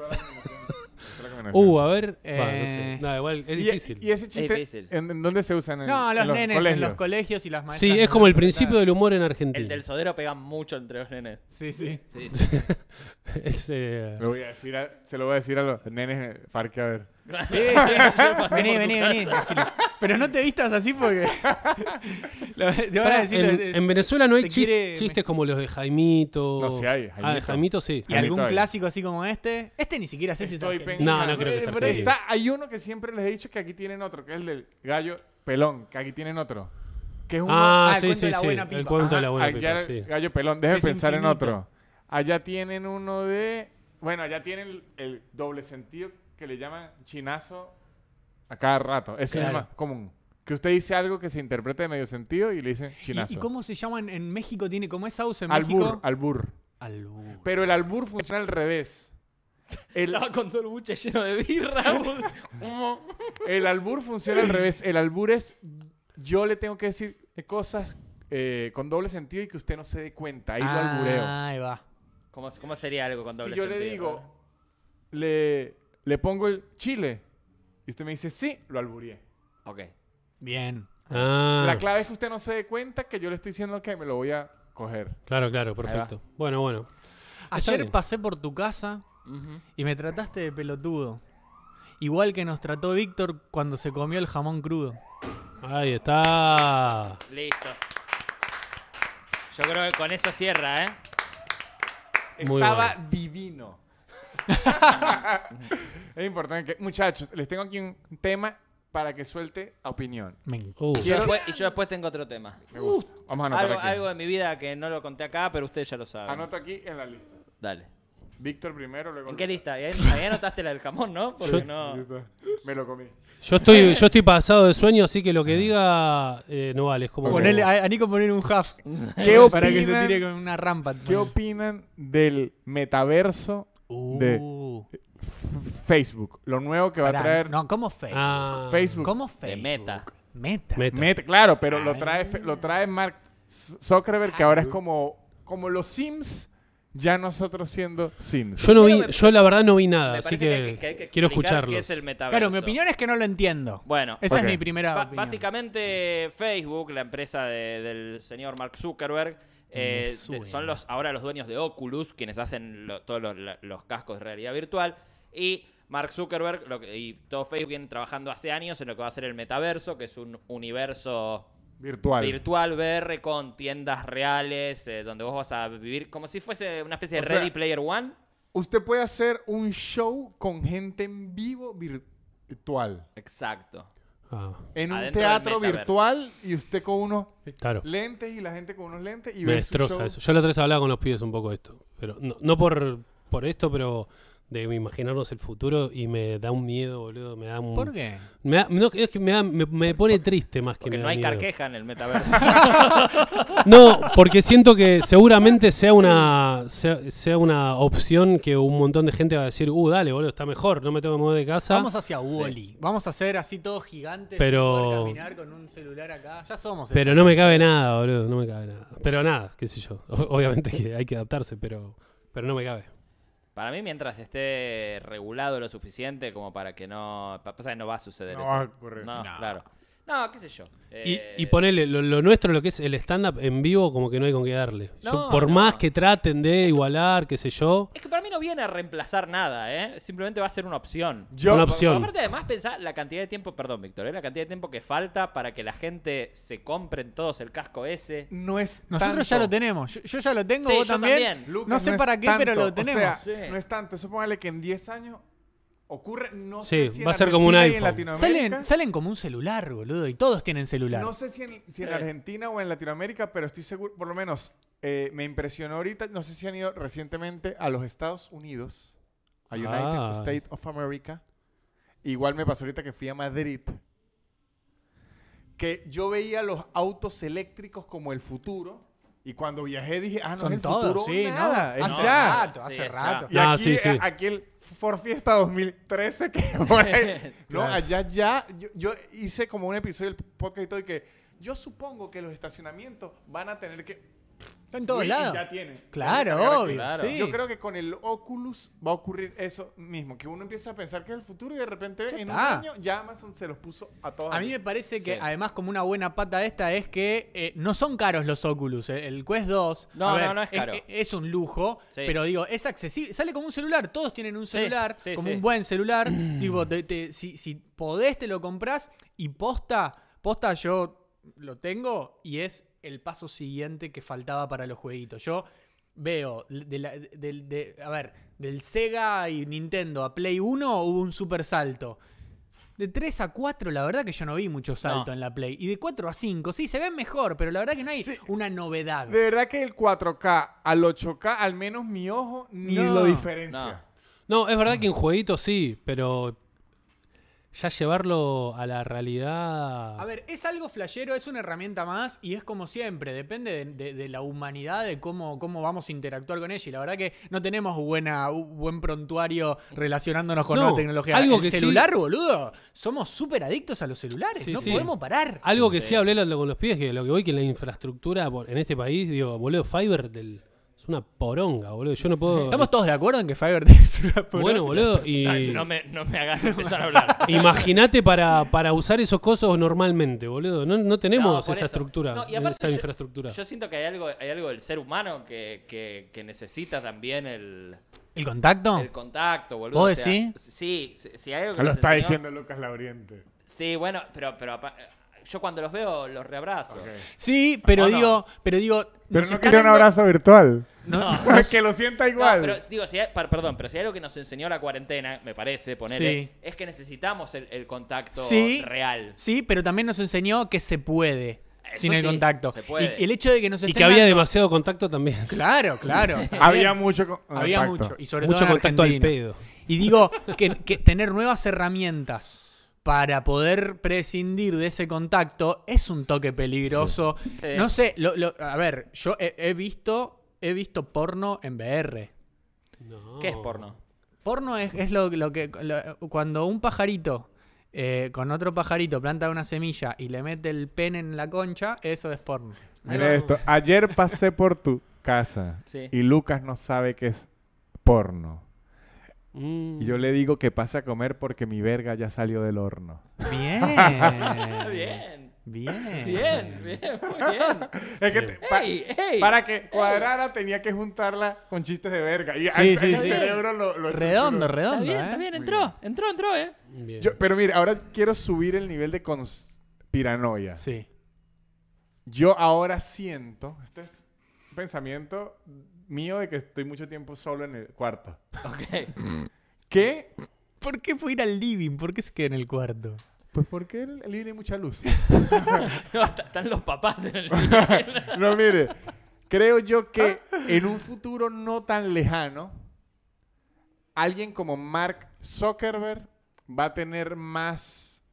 A ver. No sé. No, igual es difícil. ¿Y ese chiste difícil. ¿en dónde se usan? No, los nenes colegios? en los colegios y las maestras. Sí, es no como el lo principio del interpretan. humor en Argentina. El del sodero pega mucho entre los nenes. Sí, sí. Sí, sí. Es, Se lo voy a decir a los nenes en Parque, a ver. Sí, vení, decilo. Pero no te vistas así porque. Te van a decir. en Venezuela no hay se quiere- chistes como los de Jaimito. No, sí hay, Ah, de Jaimito. Jaimito sí. ¿Y algún Jaimito ahí. clásico así como este? Este ni siquiera sé si es Estoy argentino. No, no creo que sea Por ahí. argentino. Hay uno que siempre les he dicho que aquí tienen otro, que es el del gallo pelón, que aquí tienen otro. Que es uno... el sí, cuento sí, de la sí. buena El pipa. cuento de la Ajá, buena allá pipa, sí. gallo pelón. Déjame Es pensar en infinito. otro. Allá tienen uno de... Bueno, allá tienen el doble sentido que le llaman chinazo a cada rato. Ese es el Claro. más común. Que usted dice algo que se interprete de medio sentido y le dicen chinazo. ¿Y cómo se llaman en México? ¿Tiene como esa usa en Albur, México? albur. Albur. Pero el albur funciona al revés. El, Estaba con todo el buche lleno de birra. el albur funciona al revés. El albur es yo le tengo que decir cosas con doble sentido y que usted no se dé cuenta. Ahí lo albureo. Ahí va. ¿Cómo sería algo con doble Si yo sentido? le digo, le pongo el chile y usted me dice sí, lo albureé. Ok. Bien. Ah, La clave es que usted no se dé cuenta que yo le estoy diciendo que me lo voy a coger. claro, perfecto. Bueno. Está Ayer bien. pasé por tu casa Ujú. y me trataste de pelotudo. Igual que nos trató Víctor cuando se comió el jamón crudo. Ahí está. Listo. Yo creo que con eso cierra, ¿eh? Muy Estaba bueno. divino. Es importante que, muchachos, les tengo aquí un tema para que suelte opinión. Uh, Y yo después tengo otro tema. Me gusta. Vamos a anotar aquí. Algo de mi vida que no lo conté acá, pero ustedes ya lo saben. Anoto aquí en la lista. Dale. Víctor primero, luego... ¿En qué lista? Ahí anotaste la del jamón, ¿no? Porque Yo- no... Listo. Me lo comí. yo estoy pasado de sueño, así que lo que diga no vale. Es como. Ponele, a Nico poner un half. ¿Qué Para que se opinan? tire con una rampa. ¿Qué opinan del metaverso de Facebook? Lo nuevo que va a Pará, traer No, ¿cómo Facebook? Ah, Facebook. ¿Cómo Facebook? Meta. Meta. Meta. Claro, pero Ah. lo trae Mark Zuckerberg, que ahora es como los Sims, ya nosotros siendo Sims. Yo no vi, Pero me- yo la verdad no vi nada, Me así parece que, hay que quiero explicar escucharlos. qué es el metaverso. Claro, mi opinión es que no lo entiendo. Bueno, Esa Ok. es mi primera opinión. básicamente Facebook, la empresa del señor Mark Zuckerberg, Me suena. son ahora los dueños de Oculus, quienes hacen todos los cascos de realidad virtual. Y Mark Zuckerberg y todo Facebook vienen trabajando hace años en lo que va a ser el metaverso, que es un universo virtual VR con tiendas reales, donde vos vas a vivir como si fuese una especie de O sea, Ready Player One. Usted puede hacer un show con gente en vivo virtual. Exacto. Ah, En un Adentro teatro del metaverso. virtual y usted con unos claro. lentes y la gente con unos lentes y Me ve su destroza show. eso. Yo la otra vez hablaba con los pibes un poco de esto. Pero no por esto, pero de imaginarnos el futuro y me da un miedo, boludo. Me da un. ¿Por qué? No, es que me pone triste más que Porque me no da hay miedo. carqueja en el metaverso. No, porque siento que seguramente sea una opción que un montón de gente va a decir, dale, boludo, está mejor, no me tengo que mover de casa. Vamos hacia Wall-E. Vamos a hacer así todos gigantes Pero- sin poder caminar con un celular acá. Ya somos eso. Pero no me cabe nada, boludo, no me cabe nada. Pero nada, qué sé yo. Obviamente que hay que adaptarse, pero no me cabe. Para mí, mientras esté regulado lo suficiente como para que no... Pasa que no va a suceder No eso. va a ocurrir. No, No. claro. No, qué sé yo. Y ponele lo nuestro, lo que es el stand-up en vivo, como que no hay con qué darle. No, Por no. más que traten de igualar, qué sé yo. Es que para mí no viene a reemplazar nada, ¿eh? Simplemente va a ser una opción. Una opción. Aparte, además, pensá la cantidad de tiempo... Perdón, Víctor, ¿eh? La cantidad de tiempo que falta para que la gente se compren todos el casco ese. No es Nosotros tanto. ya lo tenemos. Yo ya lo tengo, Sí, vos yo también. Lucas, No sé es para qué, tanto. pero lo O tenemos. sea, Sí. no es tanto. Eso póngale que en 10 años ocurre, no Sí, sé si va en a ser como un Argentina y en iPhone. Latinoamérica. Salen como un celular, boludo. Y todos tienen celular. No sé si en Sí. Argentina o en Latinoamérica, pero estoy seguro, por lo menos me impresionó ahorita, no sé si han ido recientemente a los Estados Unidos, a United Ah. States of America. Igual me pasó ahorita que fui a Madrid, que yo veía los autos eléctricos como el futuro Y cuando viajé dije, no Son es el todos, futuro, sí, nada, ¿no? es Hace ya. rato, Sí, hace es rato. Y Ah, aquí, sí, sí. aquí el Ford Fiesta 2013 que por ahí, no, Claro. allá ya, yo hice como un episodio del podcast y todo y que yo supongo que los estacionamientos van a tener que Está en todos y lados. ya tienen. Claro, Ya tienen que obvio. Claro. Sí. Yo creo que con el Oculus va a ocurrir eso mismo, que uno empieza a pensar que es el futuro y de repente en un está. año ya Amazon se los puso a todos. A mí me parece que Sí. además como una buena pata esta es que no son caros los Oculus. El Quest 2 No, a ver, no es caro. Es un lujo, Sí. pero digo, es accesible. Sale como un celular. Todos tienen un celular, sí, como sí. un buen celular. Digo, si podés te lo compras y posta yo lo tengo y es el paso siguiente que faltaba para los jueguitos. Yo veo, del Sega y Nintendo a Play 1 hubo un super salto. De 3 a 4, la verdad que yo no vi mucho salto No. en la Play. Y de 4 a 5, sí, se ven mejor, pero la verdad que no hay Sí. una novedad. De verdad que el 4K al 8K, al menos mi ojo, ni No. lo diferencia. No, es verdad que en jueguitos sí, pero ya llevarlo a la realidad... A ver, es algo flashero, es una herramienta más y es como siempre, depende de la humanidad, de cómo vamos a interactuar con ella. Y la verdad que no tenemos buen prontuario relacionándonos con No, nueva tecnología. algo El que sí- celular, boludo, somos súper adictos a los celulares, Sí, no sí. podemos parar. Algo que Sí. sí hablé con los pibes, que lo que voy que la infraestructura en este país, digo, boludo, Fiverr es una poronga, boludo. Yo no puedo... ¿Estamos todos de acuerdo en que Fiverr es una Bueno, boludo, y... Ay, no me hagas empezar a hablar. Imagínate para usar esos cosos normalmente, boludo. No tenemos No, por esa eso. estructura, No, y aparte esa yo- infraestructura. Yo siento que hay algo del ser humano que necesita también el ¿El contacto? contacto, boludo. ¿Vos O sea, decís? sí, hay algo que Lo nos está enseñó- diciendo Lucas Lauriente. Sí, bueno, pero yo cuando los veo los reabrazo. Sí, pero ¿O no? digo, Pero nos no está quería un dando- abrazo virtual. No. Que lo sienta No, igual. pero digo, perdón, pero si hay algo que nos enseñó la cuarentena, me parece, Sí. es que necesitamos el contacto Sí. real. Sí, pero también nos enseñó que se puede Eso sin el sí, contacto. se puede. Y el hecho de que nos Y estén que había dando- demasiado contacto también. Claro, claro. Había también. mucho Había contacto. mucho. Y sobre Mucho todo en contacto al Argentina. pedo. Y digo que tener nuevas herramientas para poder prescindir de ese contacto es un toque peligroso. Sí. No sé, a ver, yo he visto porno en VR. No. ¿Qué es porno? Porno es lo que cuando un pajarito con otro pajarito planta una semilla y le mete el pene en la concha, eso es porno. Mira No. esto. Ayer pasé por tu casa Sí. y Lucas no sabe qué es porno. Mm. Y yo le digo que pase a comer porque mi verga ya salió del horno. Bien. Bien. Bien. Bien, muy bien. Es que ¡Ey, ey! para que cuadrara tenía que juntarla con chistes de verga. Y Sí, sí, el sí. cerebro lo Redondo, estructuró. redondo. Está bien, entró, Bien. Pero mire, ahora quiero subir el nivel de conspiranoia. Sí. Yo ahora siento, este es un pensamiento mío de que estoy mucho tiempo solo en el cuarto. Ok. ¿Qué? ¿Por qué fue ir al living? ¿Por qué se queda en el cuarto? Pues porque el living hay mucha luz. No, están los papás en el No, mire, creo yo que en un futuro no tan lejano, alguien como Mark Zuckerberg va a tener más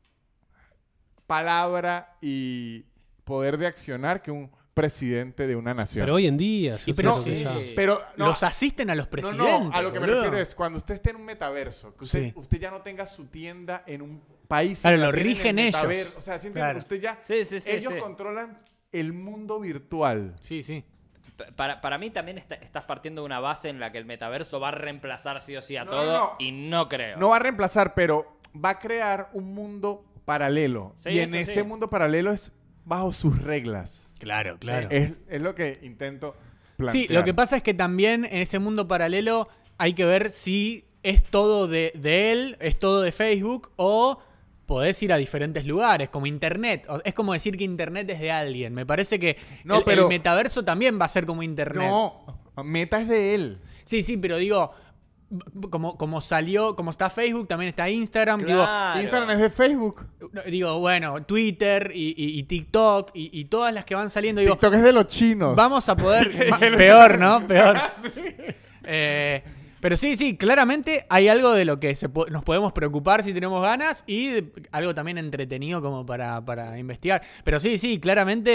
palabra y poder de accionar que un presidente de una nación. Pero hoy en día, yo Y sé pero lo que sí. ya- Pero no, Los asisten a los no, presidentes. no, a lo que me boludo. refiero es cuando usted esté en un metaverso, que usted, Sí. usted ya no tenga su tienda en un país. Claro, sino lo la tiene en el rigen ellos. metaverso. O sea, sienten Claro. que usted ya... Sí, ellos sí. controlan el mundo virtual. Sí, sí. Para mí también estás partiendo de una base en la que el metaverso va a reemplazar sí o sí a No, todo no, no. y no creo. No va a reemplazar, pero va a crear un mundo paralelo. Sí, y en eso ese sí. mundo paralelo es bajo sus reglas. Claro, Es lo que intento plantear. Sí, lo que pasa es que también en ese mundo paralelo hay que ver si es todo de él, es todo de Facebook o podés ir a diferentes lugares, como Internet. Es como decir que Internet es de alguien. Me parece que No, el metaverso también va a ser como Internet. No, Meta es de él. Sí, sí, pero digo, como salió, como está Facebook, también está Instagram. Claro. Instagram es de Facebook. Digo, bueno, Twitter y TikTok y todas las que van saliendo. Digo, TikTok es de los chinos. vamos a poder... Peor, ¿no? Peor. Pero sí, claramente hay algo de lo que nos podemos preocupar si tenemos ganas y algo también entretenido como para investigar. Pero sí, claramente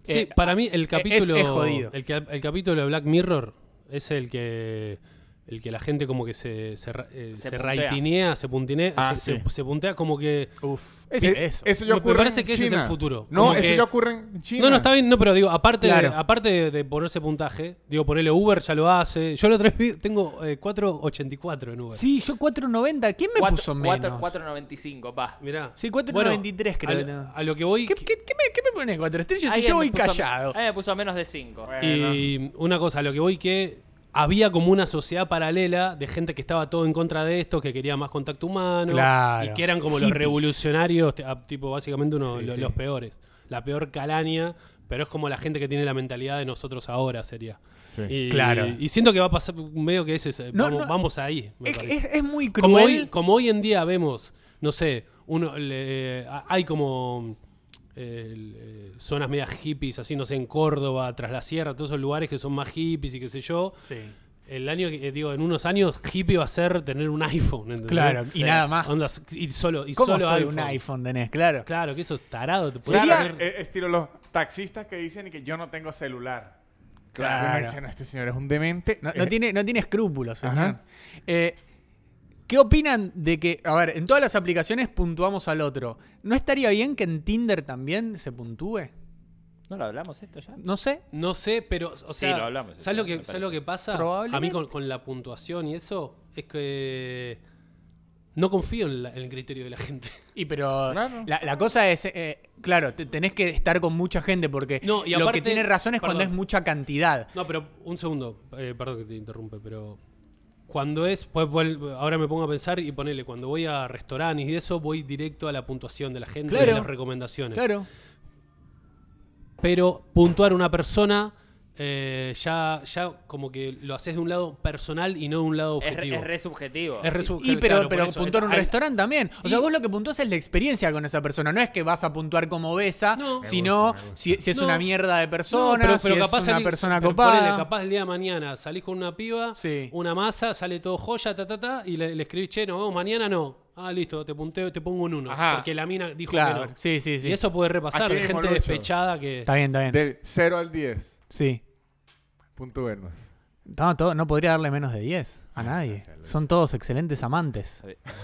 Sí, para mí el capítulo. es jodido. El capítulo de Black Mirror es el que la gente como que se puntea. raitinea, se puntinea, Ah, se sí. puntea como que. Uf. Eso ya Me ocurre parece en que ese es China. el futuro. No, Como eso que- ya ocurre en China. No, está bien, no, pero digo, aparte, Claro. aparte de ponerse puntaje, digo, ponerle Uber ya lo hace. Yo la otra vez tengo 4.84 en Uber. Sí, yo 4.90. ¿Quién me puso menos? 4.95, va. Mirá. Sí, 4.93 creo. A lo que voy. ¿Qué me pone 4 estrellas si Alguien yo voy me puso- callado? A mí me puso menos de 5. Y una cosa, a lo que voy que había como una sociedad paralela de gente que estaba todo en contra de esto, que quería más contacto humano. Claro. Y que eran como los Hippies. revolucionarios, tipo básicamente Sí, los sí. peores. La peor calaña, pero es como la gente que tiene la mentalidad de nosotros ahora, sería. Sí. Y, Claro. Y siento que va a pasar medio que ese. No, vamos, no. vamos ahí. me parece. Es muy Como cruel. como hoy en día vemos, no sé, hay como zonas medias hippies, así, no sé, en Córdoba, tras la sierra, todos esos lugares que son más hippies y qué sé yo. Sí. El año que digo, en unos años, hippie va a ser tener un iPhone, ¿entendés? Claro, y Sí. nada más. Onda, y solo ¿Cómo solo solo un iPhone tenés? Claro. Claro, que eso es tarado. Te podés Sería- tener- Estilo los taxistas que dicen y que yo no tengo celular. Claro. Uno dice, no, este señor es un demente. No tiene escrúpulos, señor. Ajá. ¿Qué opinan de que, a ver, en todas las aplicaciones puntuamos al otro? ¿No estaría bien que en Tinder también se puntúe? ¿No lo hablamos esto ya? No sé. No sé, pero, o Sí, sea, lo hablamos, ¿sabes lo me que, parece. ¿sabes lo que pasa? Probablemente. A mí con la puntuación y eso, es que no confío en el criterio de la gente. Y pero Claro. la cosa es, claro, tenés que estar con mucha gente porque No, y lo aparte- que tiene razón es cuando perdón. es mucha cantidad. No, pero un segundo, perdón que te interrumpe, pero cuando es, ahora me pongo a pensar y ponele, cuando voy a restaurantes y eso, voy directo a la puntuación de la gente y Claro. a las recomendaciones. Claro. Pero puntuar una persona, ya como que lo haces de un lado personal y no de un lado objetivo. Es re subjetivo. Es re Y claro, pero por eso. puntuar un Hay- restaurante también. O sea, y- vos lo que puntúas es la experiencia con esa persona. No es que vas a puntuar como besa, No. sino Me gusta. si es No. una mierda de persona, No, si es una salís- persona pero copada. ponele, capaz el día de mañana salís con una piba, Sí. una masa, sale todo joya, y le escribís, che, no, vamos, mañana no. Ah, listo, te punteo, te pongo un 1. Ajá. Porque la mina dijo Claro, que no. sí, sí, sí. Y eso puede repasar Aquí de mismo, gente Lucho. despechada que... Está bien, está bien. Del 0 al 10. Sí. Punto vernos. No podría darle menos de 10 a nadie. gracias, Son todos excelentes amantes.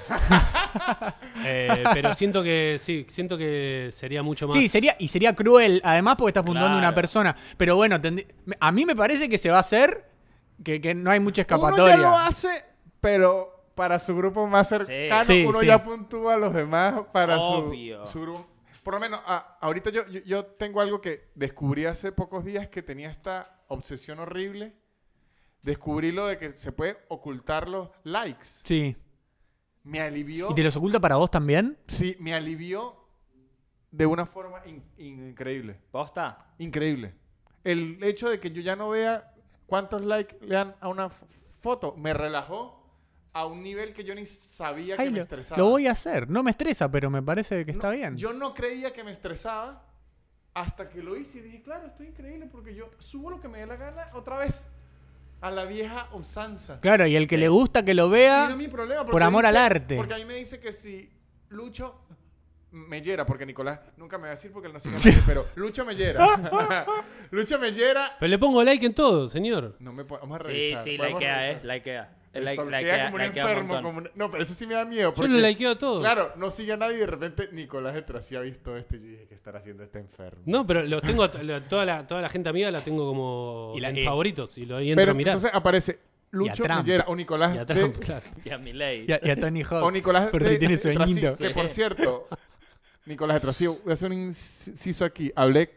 Pero siento que sería mucho más... Sí, sería cruel, además porque estás puntuando a una Claro. persona. Pero bueno, a mí me parece que se va a hacer que no hay mucha Uno ya escapatoria. lo hace, pero para su grupo más cercano, Sí, uno sí. ya puntúa a los demás para Obvio. su grupo. Por lo menos, ahorita yo tengo algo que descubrí hace pocos días que tenía esta obsesión horrible. Descubrí lo de que se puede ocultar los likes. Sí. Me alivió. ¿Y te los oculta para vos también? Sí, me alivió de una forma increíble. ¿Posta? Increíble. El hecho de que yo ya no vea cuántos likes le dan a una foto me relajó a un nivel que yo ni sabía que Ay, me lo estresaba. voy a hacer. No me estresa, pero me parece que está No, bien. Yo no creía que me estresaba hasta que lo hice y dije, claro, estoy increíble porque yo subo lo que me dé la gana otra vez a la vieja usanza. Claro, y el que le gusta que lo Y vea... no es mi problema. por porque amor al dice- arte. Porque a mí me dice que si Lucho Mellera, porque Nicolás nunca me va a decir porque él no sigue a nadie, pero Lucho Mellera. Lucho Mellera. Pero le pongo like en todo, señor. No me vamos a Sí, revisar. sí, podemos likea, revisar. likea. Me Like- stalkea likea- como un likea un enfermo. montón. No, pero eso sí me da miedo. Yo Porque, lo likeo a todos. claro, no sigue a nadie y de repente Nicolás detrás sí ha visto esto y yo dije, ¿qué estará haciendo este enfermo? No, pero los tengo, toda la gente amiga la tengo como Y la- en y- favoritos y lo y entro Pero a mirar. entonces aparece Lucho Trump. Mellera o Nicolás Y a Trump, de, claro. Y a Milei. Y a Tony Hawk. o Nicolás por de- si tiene de Trasí, sueñito. que Sí. por cierto, Nicolás de Trasí, voy a hacer un inciso aquí. Hablé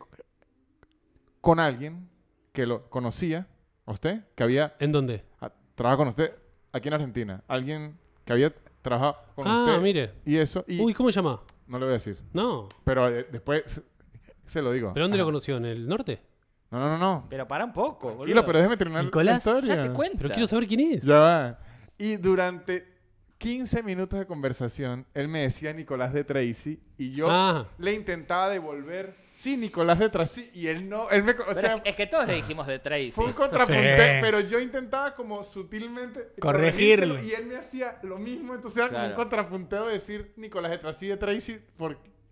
con alguien que lo conocía, a usted, que había ¿En dónde? trabajado con usted aquí en Argentina. Alguien que había trabajado con usted. Mire. Y eso, y Uy, ¿cómo se llama? no le voy a decir. No. Pero después se lo digo. ¿Pero dónde lo Ajá. conoció? ¿En el norte? No. Pero para un poco, Tranquilo, boludo. pero déjeme terminar Nicolás, la historia. Ya te cuento. Pero quiero saber quién es. Ya va. Y durante 15 minutos de conversación, él me decía Nicolás de Tracy y yo Ah. le intentaba devolver, sí, Nicolás de Tracy, y él no, él me, o Pero sea, es que todos le dijimos de Tracy. fue un contrapunte, Sí. pero yo intentaba como sutilmente Corregirlo. corregírselo, y él me hacía lo mismo, entonces era como un Claro. contrapunteo de decir Nicolás de Tracy, por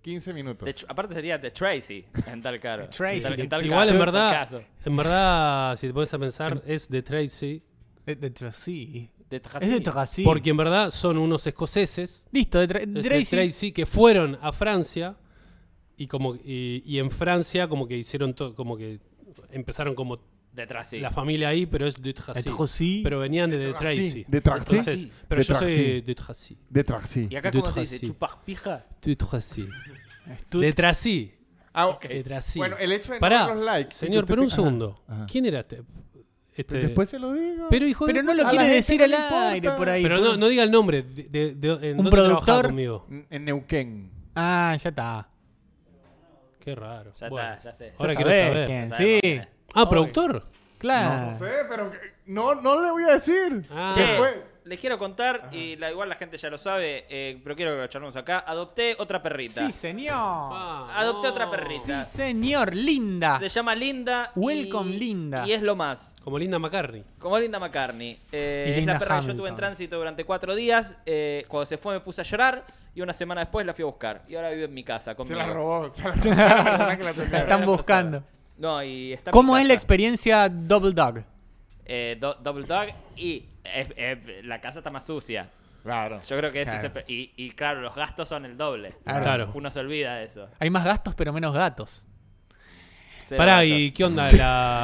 15 minutos. Aparte sería The Tracy en tal caso. Tracy, En tal Igual caso, en tal caso. verdad, si te pones a pensar, es de Tracy. Es de Tracy. De Es Tracy. de Tracy. Porque en verdad son unos escoceses. Listo, Es de Tracy. Tracy que fueron a Francia y en Francia como que hicieron como que empezaron como De Tracy. la familia ahí, pero es de Tracy. Tracy. Pero venían de Tracy. De Tracy. Entonces, pero De yo soy Tracy. de Tracy. De Tracy. ¿Y acá De cómo se dice? Tracy. ¿Chupaspija? De Tracy. Tú- De Tracy. Ah, ok. De Tracy. Bueno, el hecho de no Pará, ver los likes. señor, que pero un usted te- segundo. Ajá. ¿Quién era este? Después se lo digo. Pero hijo Pero de no lo A quiere la gente decir no al le importa. aire por ahí. Pero no diga el nombre. ¿En Un dónde productor. trabajaba conmigo? En Neuquén. Ah, ya está. Qué raro. Ya Bueno, está, ya sé. Ahora Ya quiero sabés saber. quién, Ya sí. sabemos quién es. Ah, productor. Claro. No sé, pero no le voy a decir. Ah. Che, Después. les quiero contar, y igual la gente ya lo sabe, pero quiero que lo charlemos acá. Adopté otra perrita. Sí, señor. Adopté otra perrita. Sí, señor. Linda. Se llama Linda. Welcome, Linda. Y es lo más. Como Linda McCartney. Como Linda McCartney. Es Linda la perra que yo Hamilton. tuve en tránsito durante 4 días. Cuando se fue me puse a llorar y una semana después la fui a buscar. Y ahora vive en mi casa Se conmigo. la robó. Se la robó la persona que la La atendió. están buscando. No, y está en ¿Cómo mi es la casa. experiencia Double Dog? Double Dog y la casa está más sucia. Claro. Yo creo que ese Claro. es y claro, los gastos son el doble. Claro. Uno se olvida de eso. Hay más gastos, pero menos gatos. Cero Pará, gastos. ¿y qué onda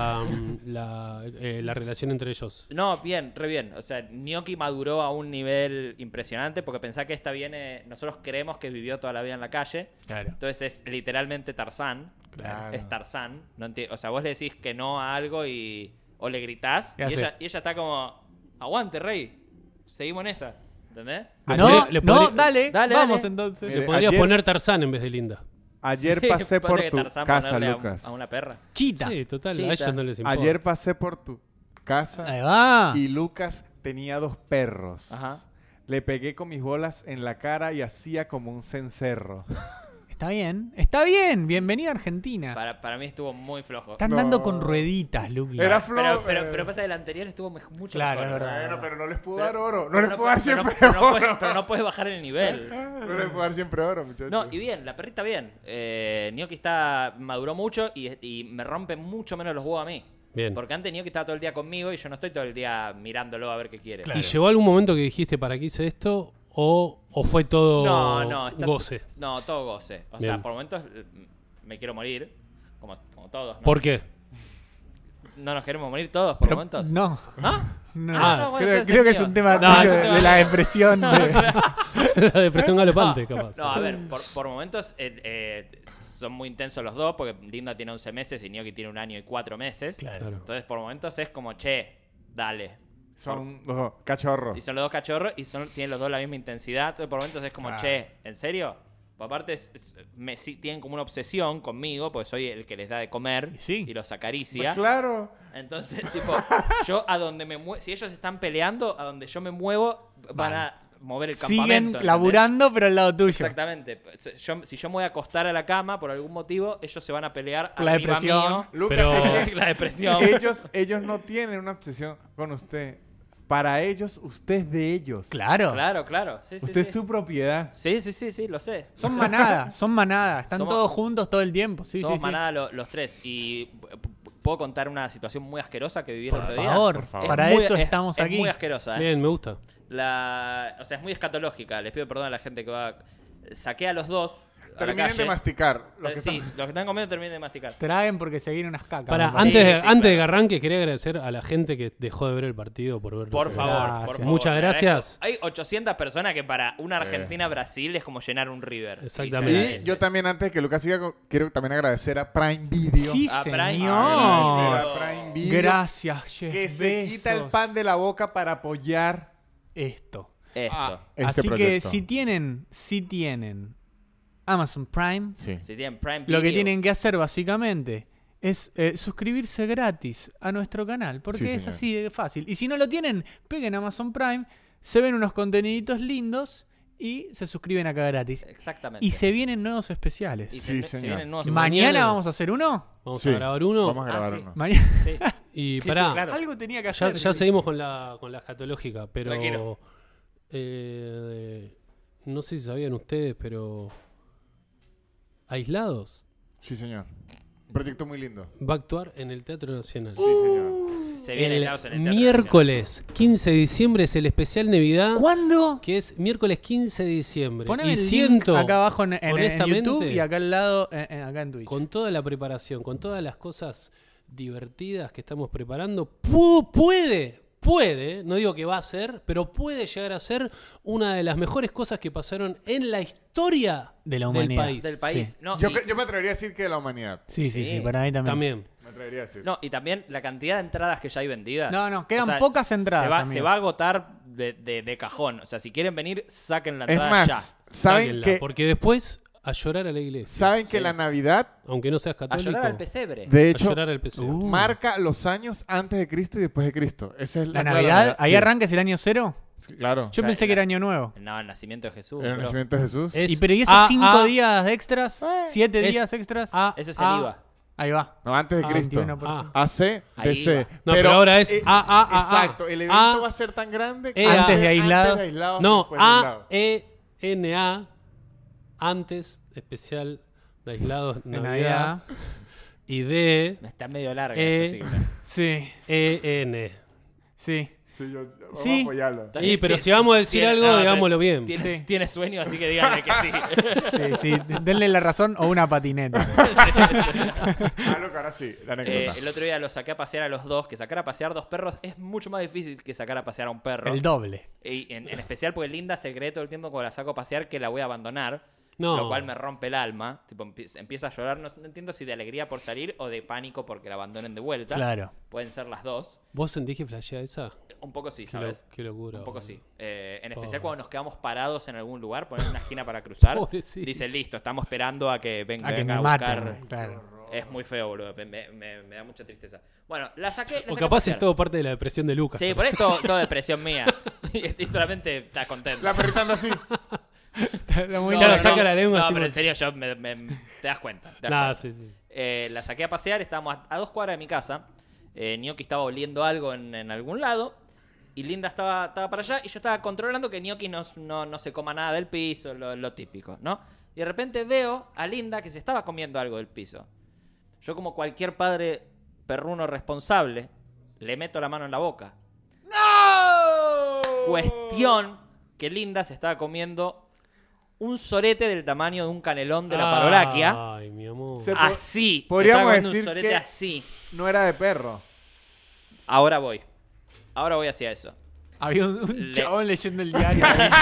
la relación entre ellos? No, bien, re bien. O sea, Gnocchi maduró a un nivel impresionante porque pensá que esta viene. Nosotros creemos que vivió toda la vida en la calle. Claro. Entonces es literalmente Tarzán. Claro. Es Tarzán. O sea, vos le decís que no a algo o le gritás. ¿Qué Y hace? ella está como. Aguante, rey. Seguimos en esa. ¿Entendés? Le No, podría- le no, podría- dale, Dale, vamos dale. entonces. Mire, Le podrías ayer- poner Tarzán en vez de Linda. Ayer Sí, pasé pasa por que tu Tarzán casa, ponerle Lucas. a una perra. Chita. Sí, total, Chita. a ellos no les importa. Ayer pasé por tu casa Ahí va. y Lucas tenía 2 perros. Ajá. Le pegué con mis bolas en la cara y hacía como un cencerro. Está bien. Está bien. Bienvenido a Argentina. Para mí estuvo muy flojo. Están No. dando con rueditas, Luqui. Era Pero pasa que el anterior estuvo mucho Claro, mejor. es verdad. Bueno, pero no les puedo Pero- dar oro. No Pero les puedo dar siempre pero no oro. pero no puedes bajar el nivel. No les puedo dar siempre oro, muchachos. No, y bien, la perrita bien. Gnocchi maduró mucho y me rompe mucho menos los huevos a mí. Bien. Porque antes Gnocchi estaba todo el día conmigo y yo no estoy todo el día mirándolo a ver qué quiere. Claro. ¿Y llegó algún momento que dijiste para qué hice esto? ¿O fue todo No, goce? No, todo goce. O Bien. sea, por momentos me quiero morir, como todos. ¿no? ¿Por qué? ¿No nos queremos morir todos por Pero- momentos? No. ¿No? No. Ah, no, bueno, creo, entonces creo que es mío. un tema No, tuyo es un de, tema de la mío. depresión. La depresión galopante, capaz. No, a ver, por momentos son muy intensos los dos, porque Linda tiene 11 meses y Gnocchi tiene 1 año y 4 meses. Claro. Claro. Entonces, por momentos es como, che, dale. Son los dos cachorros. Y son los dos cachorros y tienen los dos la misma intensidad. Entonces, por momentos es como, Claro. che, ¿en serio? Aparte, sí, tienen como una obsesión conmigo, porque soy el que les da de comer Y sí. y los acaricia. Pues claro. Entonces, tipo, yo a donde me muevo, si ellos están peleando, a donde yo me muevo, van a mover el Siguen campamento. ¿entendés? laburando, pero al lado tuyo. Exactamente. Si yo me voy a acostar a la cama por algún motivo, ellos se van a pelear La arriba depresión. mío. Lucas, Pero- es que La depresión. ellos no tienen una obsesión con usted. Para ellos, usted es de ellos. Claro. Claro. Sí, sí, Usted sí. es su propiedad. Sí, lo sé. Son manada, son manada. Están Somos- todos juntos todo el tiempo. Sí, Somos sí, sí. manada los tres. Y puedo contar una situación muy asquerosa que viví el Por otro día. favor, Por favor. Es para muy- eso es- estamos es aquí. muy asquerosa, ¿eh? Bien, me gusta. O sea, es muy escatológica. Les pido perdón a la gente que va. Saqué a los dos a la Terminen calle. de masticar. Los que Sí, están- los que están comiendo terminen de masticar. Traguen porque se vienen unas cacas. Para, me parece. Sí, antes, sí, antes de que claro. arranque, quería agradecer a la gente que dejó de ver el partido por verlo. Por favor, Gracias. por favor. Muchas Le gracias. agradezco. Hay 800 personas que para una Argentina-Brasil es como llenar un River. Exactamente. Y se Y agradece. yo también, antes de que Lucas siga, quiero también agradecer a Prime Video. Sí, Ah, Prime señor. Video. A Prime Video. Gracias, Jeff Que se quita el Bezos. pan de la boca para apoyar Esto. Esto. este Así proyecto. que si tienen Amazon Prime, Sí. Si tienen Prime lo que Video, tienen que hacer básicamente es suscribirse gratis a nuestro canal, porque Sí, es señor. así de fácil. Y si no lo tienen, peguen Amazon Prime, se ven unos conteniditos lindos y se suscriben acá gratis. Exactamente. Y se vienen nuevos especiales. Y Sí, se señor. vienen nuevos. Mañana vamos a hacer uno. Vamos Sí. a grabar uno. Vamos a grabar sí. uno. Mañana. Sí. Y Sí, pará, sí, claro. Algo tenía que ya, hacer. ya seguimos con la escatológica, pero Tranquilo. no sé si sabían ustedes, pero Aislados Sí, señor. Un proyecto muy lindo. va a actuar en el Teatro Nacional. Sí, señor. Se viene El Aislados en el Teatro miércoles 15 de diciembre es el especial Navidad, ¿Cuándo? que es miércoles 15 de diciembre. Poneme y el link siento, acá abajo en honestamente, YouTube y acá al lado acá en Twitch. con toda la preparación, con todas las cosas divertidas que estamos preparando, puede, no digo que va a ser, pero puede llegar a ser una de las mejores cosas que pasaron en la historia De la del humanidad. país. Del país. Sí. No, Yo, y- yo me atrevería a decir que de la humanidad. Sí, Sí. para mí también. También. Me atrevería a decir. no, y también la cantidad de entradas que ya hay vendidas. No, quedan pocas entradas, Se va, amigos. se va a agotar de cajón. O sea, si quieren venir, saquen la Es entrada más, ya. ¿saben Sáquenla, que, porque después a llorar a la iglesia. ¿saben que la Navidad, Aunque no seas A católico. llorar al pesebre. de a hecho, llorar al PC. marca los años antes de Cristo y después de Cristo? Esa es ¿La clave de Navidad? ¿Ahí Sí. arranca es el año cero? Sí, claro. Yo Claro, pensé que era año nuevo. No, el nacimiento de Jesús. El bro. nacimiento de Jesús. Es ¿Pero y esos 5 días extras? 7 Es- días extras? Eso es el IVA. Ahí va. No, antes de Cristo. 21%. AC, Ahí DC. va. No, pero ahora es Exacto. El evento A. va a ser tan grande E. va a Antes ser de Aislados. Aislados y No, después de Aislados. AENA, antes, especial de Aislados En Navidad, Navidad. y D, Está medio larga Eh, esa sigla. Sí, EN. sí. Sí, vamos Sí. a apoyarlo. Está Y bien, pero tiene- si vamos a decir tiene- algo, no, pero digámoslo bien. Tiene, Sí. tiene sueño, así que díganle que sí. Sí. Denle la razón o una patineta. Ah, loco, ahora sí, la anécdota. El otro día los saqué a pasear a los dos, que sacar a pasear 2 perros es mucho más difícil que sacar a pasear a un perro. El doble. Y en especial porque Linda se cree todo el tiempo cuando la saco a pasear que la voy a abandonar. No. Lo cual me rompe el alma. Tipo, empieza a llorar. No entiendo si de alegría por salir o de pánico porque la abandonen de vuelta. Claro. Pueden ser las dos. ¿Vos sentís que flashea esa? Un poco sí, Qué, ¿sabes? qué locura. Un poco boludo. sí. En especial Pobre. cuando nos quedamos parados en algún lugar, poner una esquina para cruzar. Pobrecito. Dice, listo, estamos esperando a que venga, A que venga me a maten. buscar. Claro. Es muy feo, boludo. Me da mucha tristeza. Bueno, la saqué. la O saqué a capaz pasear. es todo parte de la depresión de Lucas. Sí, por esto todo depresión mía. y solamente está contento. La perrita anda así. Está muy Claro, largo. saca la lengua, No, tipo- pero en serio, yo te das cuenta. te das Nah, cuenta. sí, sí. La saqué a pasear, estábamos a 2 cuadras de mi casa. Gnocchi estaba oliendo algo en algún lado. Y Linda estaba para allá. Y yo estaba controlando que Gnocchi no se coma nada del piso, lo típico, ¿no? Y de repente veo a Linda que se estaba comiendo algo del piso. Yo, como cualquier padre perruno responsable, le meto la mano en la boca. ¡No! Cuestión que Linda se estaba comiendo un sorete del tamaño de un canelón de la parolaquia. Ay, mi amor. Se- Así. podríamos se estaba comiendo decir un sorete que- así. No era de perro. Ahora voy hacia eso. Había un Le- chabón leyendo el diario.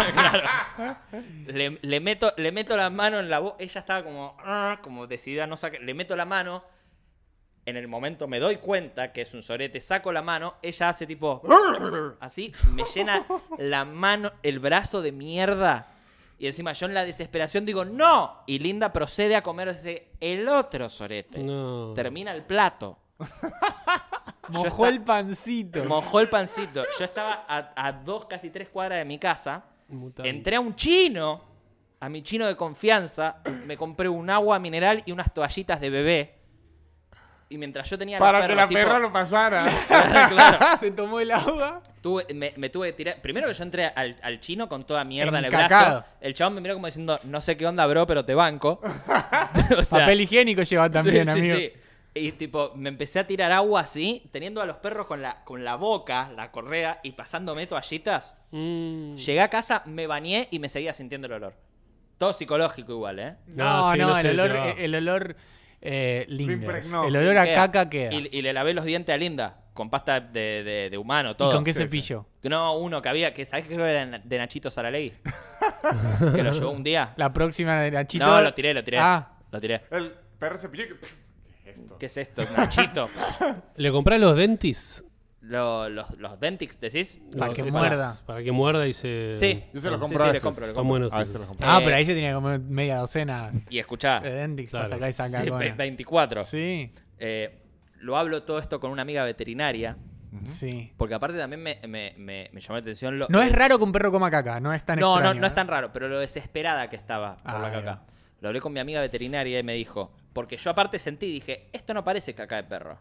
Le meto la mano en la boca. Ella estaba como decidida a no sacar. Le meto la mano. En el momento me doy cuenta que es un sorete. Saco la mano. Ella hace tipo. Así. Me llena la mano, el brazo de mierda. Y encima yo en la desesperación digo ¡no! Y Linda procede a comerse el otro sorete. No. Termina el plato. Mojó el pancito. Mojó el pancito. Yo estaba a 2, casi 3 cuadras de mi casa. Mutante. Entré a un chino, a mi chino de confianza. Me compré un agua mineral y unas toallitas de bebé. Y mientras yo tenía Para los que perros, la tipo- perra lo pasara. Claro, Se tomó el agua. me tuve que tirar. Primero que yo entré al chino con toda mierda en el Encacado. brazo. El chabón me miró como diciendo, no sé qué onda, bro, pero te banco. O sea, Papel higiénico lleva también, sí, amigo. sí. Y tipo, me empecé a tirar agua así, teniendo a los perros con la boca, la correa, y pasándome toallitas. Llegué a casa, me bañé y me seguía sintiendo el olor. Todo psicológico igual, ¿eh? No, sí, no, sé, el olor, te va. el olor lingers. impregnó. El olor a Queda. caca queda. Y le lavé los dientes a Linda, con pasta de humano, todo. ¿Y con qué Sí, cepillo? No, uno que había, que ¿sabés que creo que era de Nachito Saralegui? Que lo llevó un día. La próxima de Nachito. No, lo tiré. Ah, Lo tiré. El perro se pilló y... ¿Qué es esto? ¿Qué es esto? Nachito. ¿Le comprás los dentis? Los Dentix, ¿decís? Para Los- que esos- muerda. Para que muerda y se... Sí. Yo se los Sí, compro sí, a le veces. compro, le Están compro. buenos. A veces esos. los compro. Ah, pero ahí se tenía que comer media docena Y escuchá. de Dentix Claro. para sacar esa Sí, cacona. 24. Sí, Lo hablo todo esto con una amiga veterinaria. sí. Porque aparte también me llamó la atención lo... No es raro que un perro coma caca, no es tan No, extraño. no es tan raro, pero lo desesperada que estaba por Ah, la ahí caca. va. Lo hablé con mi amiga veterinaria y me dijo, porque yo aparte sentí, dije, esto no parece caca de perro.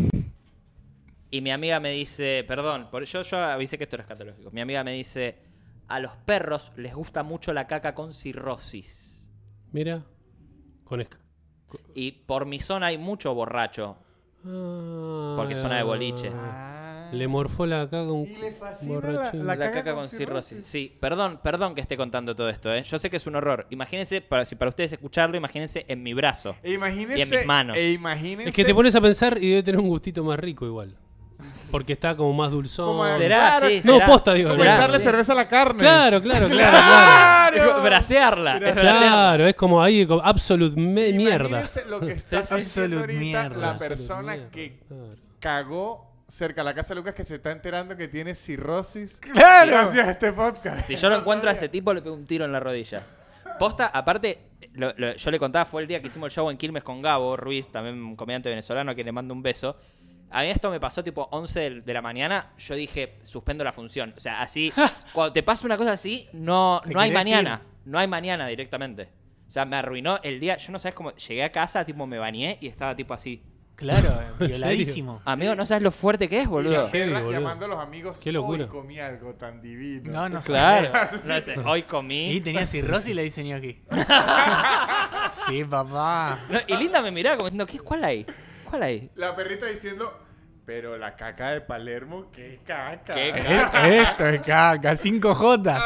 Y mi amiga me dice, perdón, yo avisé que esto era escatológico. Mi amiga me dice, a los perros les gusta mucho la caca con cirrosis. Mira. Con Y por mi zona hay mucho borracho, porque es zona de boliche. Le morfó la caca con Y le fascina borrachín. la La caca con cirrosis. Sí, perdón que esté contando todo esto, ¿eh? Yo sé que es un horror. Imagínense, si para ustedes escucharlo, imagínense en mi brazo. E imagínense, Y en mis manos. imagínense Es que te pones a pensar y debe tener un gustito más rico igual. Porque está como más dulzón. Como ¿Será? Claro. Sí, No, será. posta, digo. como ¿Será? echarle Sí. cerveza a la carne. Claro. Es brasearla. es brasearla. Claro, es como ahí, como absolute mierda. Imagínense lo que está Sí, sí. haciendo Absolute ahorita mierda. la Absolute persona mierda, que claro. cagó cerca de la casa de Lucas, que se está enterando que tiene cirrosis. ¡Claro! Gracias a este podcast. Si yo lo encuentro a ese tipo, le pego un tiro en la rodilla. Posta, aparte, yo le contaba, fue el día que hicimos el show en Quilmes con Gabo Ruiz, también un comediante venezolano, a quien le mando un beso. A mí esto me pasó tipo 11 de la mañana. Yo dije, suspendo la función. O sea, así, cuando te pasa una cosa así, no ¿Te hay querés mañana. No hay mañana directamente. O sea, me arruinó el día. Yo no sabes cómo. Llegué a casa, tipo, me bañé y estaba tipo así. Claro, ¿En violadísimo. Amigo, no sabes lo fuerte que es, Y boludo. la Heavy, perra boludo. llamando a los amigos. Qué locura. Hoy comí algo tan divino. No, no sé. Claro. No sé, hoy comí. Y tenía cirrosis y le dice aquí. Sí, papá. No, y Linda me miraba como diciendo, ¿cuál hay? ¿Cuál hay? La perrita diciendo, pero la caca de Palermo, qué caca. ¿Qué Esto es caca, 5J.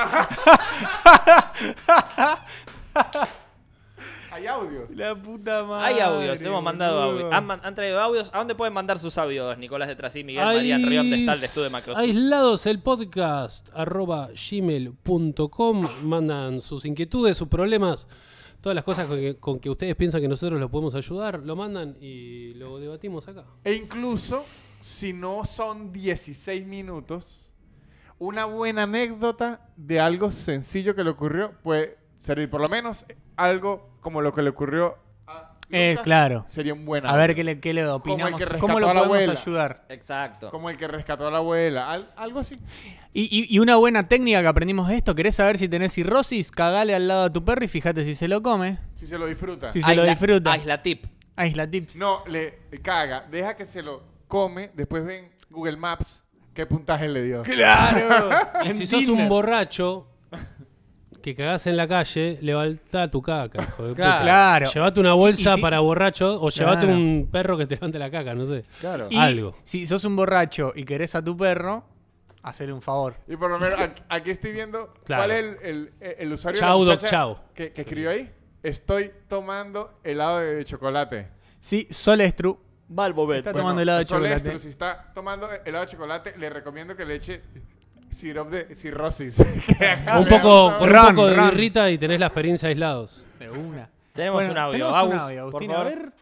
Hay audios. La puta madre. Hay audios, hemos mandado boludo. audios. Han traído audios. ¿A dónde pueden mandar sus audios, Nicolás de Trasí, Miguel María Rion de Estal de Estudio de Macrosoft? Aislados el podcast @gmail.com. Mandan sus inquietudes, sus problemas, todas las cosas con que ustedes piensan que nosotros los podemos ayudar, lo mandan y lo debatimos acá. E incluso, si no son 16 minutos, una buena anécdota de algo sencillo que le ocurrió puede servir. Por lo menos algo como lo que le ocurrió a Lucas Claro. sería un buen A ver audio. qué le opinamos. que rescató ¿Cómo lo a la podemos abuela. ayudar? Exacto. Como el que rescató a la abuela. Algo así. Y una buena técnica que aprendimos de esto, ¿querés saber si tenés cirrosis? Cagale al lado de tu perro y fíjate si se lo come. Si se lo disfruta. Sí. se lo disfruta. Aisla tip. Aisla tips. No, le caga. Deja que se lo come. Después ven Google Maps qué puntaje le dio. ¡Claro! Y si sos un borracho que cagás en la calle, levantá tu caca, hijo de puta. Claro. Llévate una bolsa Sí, y si- para borracho o llévate Claro. un perro que te levante la caca, no sé. Claro. Y Algo. si sos un borracho y querés a tu perro, hacele un favor. Y por lo menos aquí estoy viendo Claro. cuál es el usuario Chau, de la Doc, muchacha chau. que escribió ahí. Estoy tomando helado de chocolate. Sí, Solestru Malbobet. está tomando helado de Solestro, chocolate. si está tomando helado de chocolate, le recomiendo que le eche sirop de cirrosis. Un poco, con un Ron, poco de ron. birrita y tenés la experiencia aislados. De una. Tenemos Bueno, un audio. tenemos un Agus, audio, por Agustín, favor. a ver.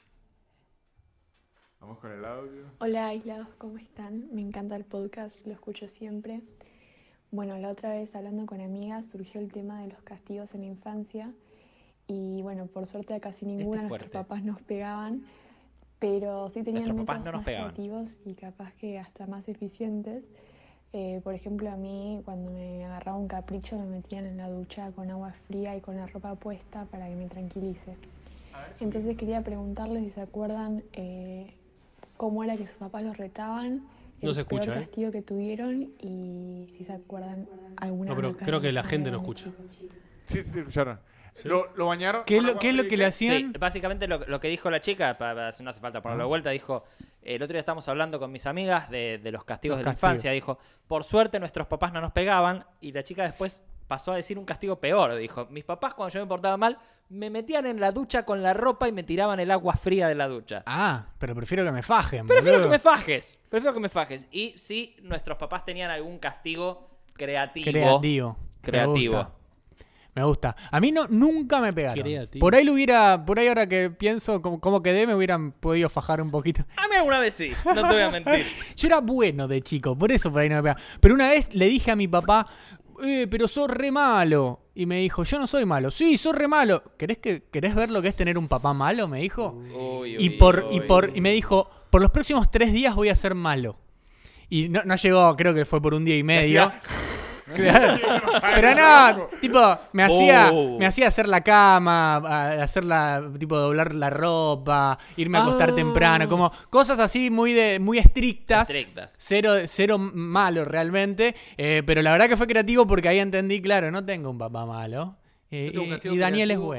Vamos con el audio. Hola aislados, ¿cómo están? Me encanta el podcast, lo escucho siempre. Bueno, la otra vez hablando con amigas surgió el tema de los castigos en la infancia y bueno, por suerte a casi ninguno de nuestros fuerte. papás nos pegaban, pero sí tenían Nuestros papás métodos no nos más pegaban. creativos y capaz que hasta más eficientes. Por ejemplo, a mí cuando me agarraba un capricho me metían en la ducha con agua fría y con la ropa puesta para que me tranquilice. Entonces quería preguntarles si se acuerdan cómo era que sus papás los retaban, No el se escucha, peor ¿eh? castigo que tuvieron y si se acuerdan alguna No, pero macana creo que la que gente no hagan de escucha. chicos. Sí, escucharon. Lo bañaron. ¿Qué es con lo, agua qué es lo fría que y le qué? hacían? Sí, básicamente lo que dijo la chica, no hace falta ponerlo de vuelta, dijo, el otro día estábamos hablando con mis amigas de los castigos Los de la castigos. infancia, dijo, por suerte nuestros papás no nos pegaban, y la chica después pasó a decir un castigo peor, dijo, mis papás cuando yo me portaba mal, me metían en la ducha con la ropa y me tiraban el agua fría de la ducha. Ah, pero prefiero que me fajen. Prefiero boludo. que me fajes, prefiero que me fajes. Y sí, nuestros papás tenían algún castigo creativo. Creativo. Creativo. Me gusta. A mí nunca me pegaron. Creativo. Por ahí ahora que pienso cómo quedé, me hubieran podido fajar un poquito. A mí alguna vez sí, no te voy a mentir. Yo era bueno de chico, por eso por ahí no me pegaban. Pero una vez le dije a mi papá, pero sos re malo. Y me dijo, yo no soy malo. Sí, sos re malo. ¿Querés ver lo que es tener un papá malo? Me dijo. Uy, Y me dijo, por los próximos 3 días voy a ser malo. Y no llegó, creo que fue por un día y medio. Claro. Pero no, tipo, me hacía hacer la cama, tipo doblar la ropa, irme a acostar temprano, como cosas así muy estrictas. Cero malo realmente, pero la verdad que fue creativo porque ahí entendí, claro, no tengo un papá malo. Yo tengo un castigo Y Daniel es creativo. bueno.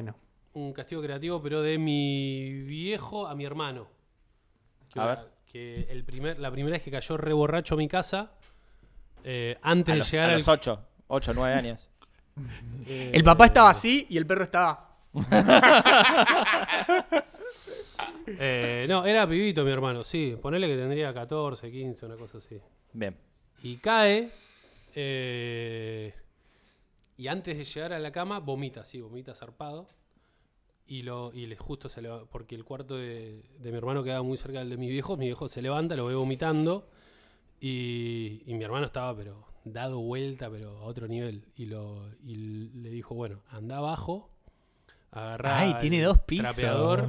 un castigo creativo, pero de mi viejo a mi hermano. A ver. Que la primera vez que cayó re borracho a mi casa, antes de llegar a al... los 8, 9 años. El papá estaba así y el perro estaba. No, era pibito mi hermano, sí. Ponele que tendría 14, 15, una cosa así. Bien. Y cae. Y antes de llegar a la cama, vomita zarpado. Y justo se levanta, porque el cuarto de mi hermano quedaba muy cerca del de mi viejo se levanta, lo ve vomitando. Y mi hermano estaba, pero dado vuelta, pero a otro nivel. Y le dijo, bueno, anda abajo, agarrá Ay, tiene el 2 pisos. trapeador.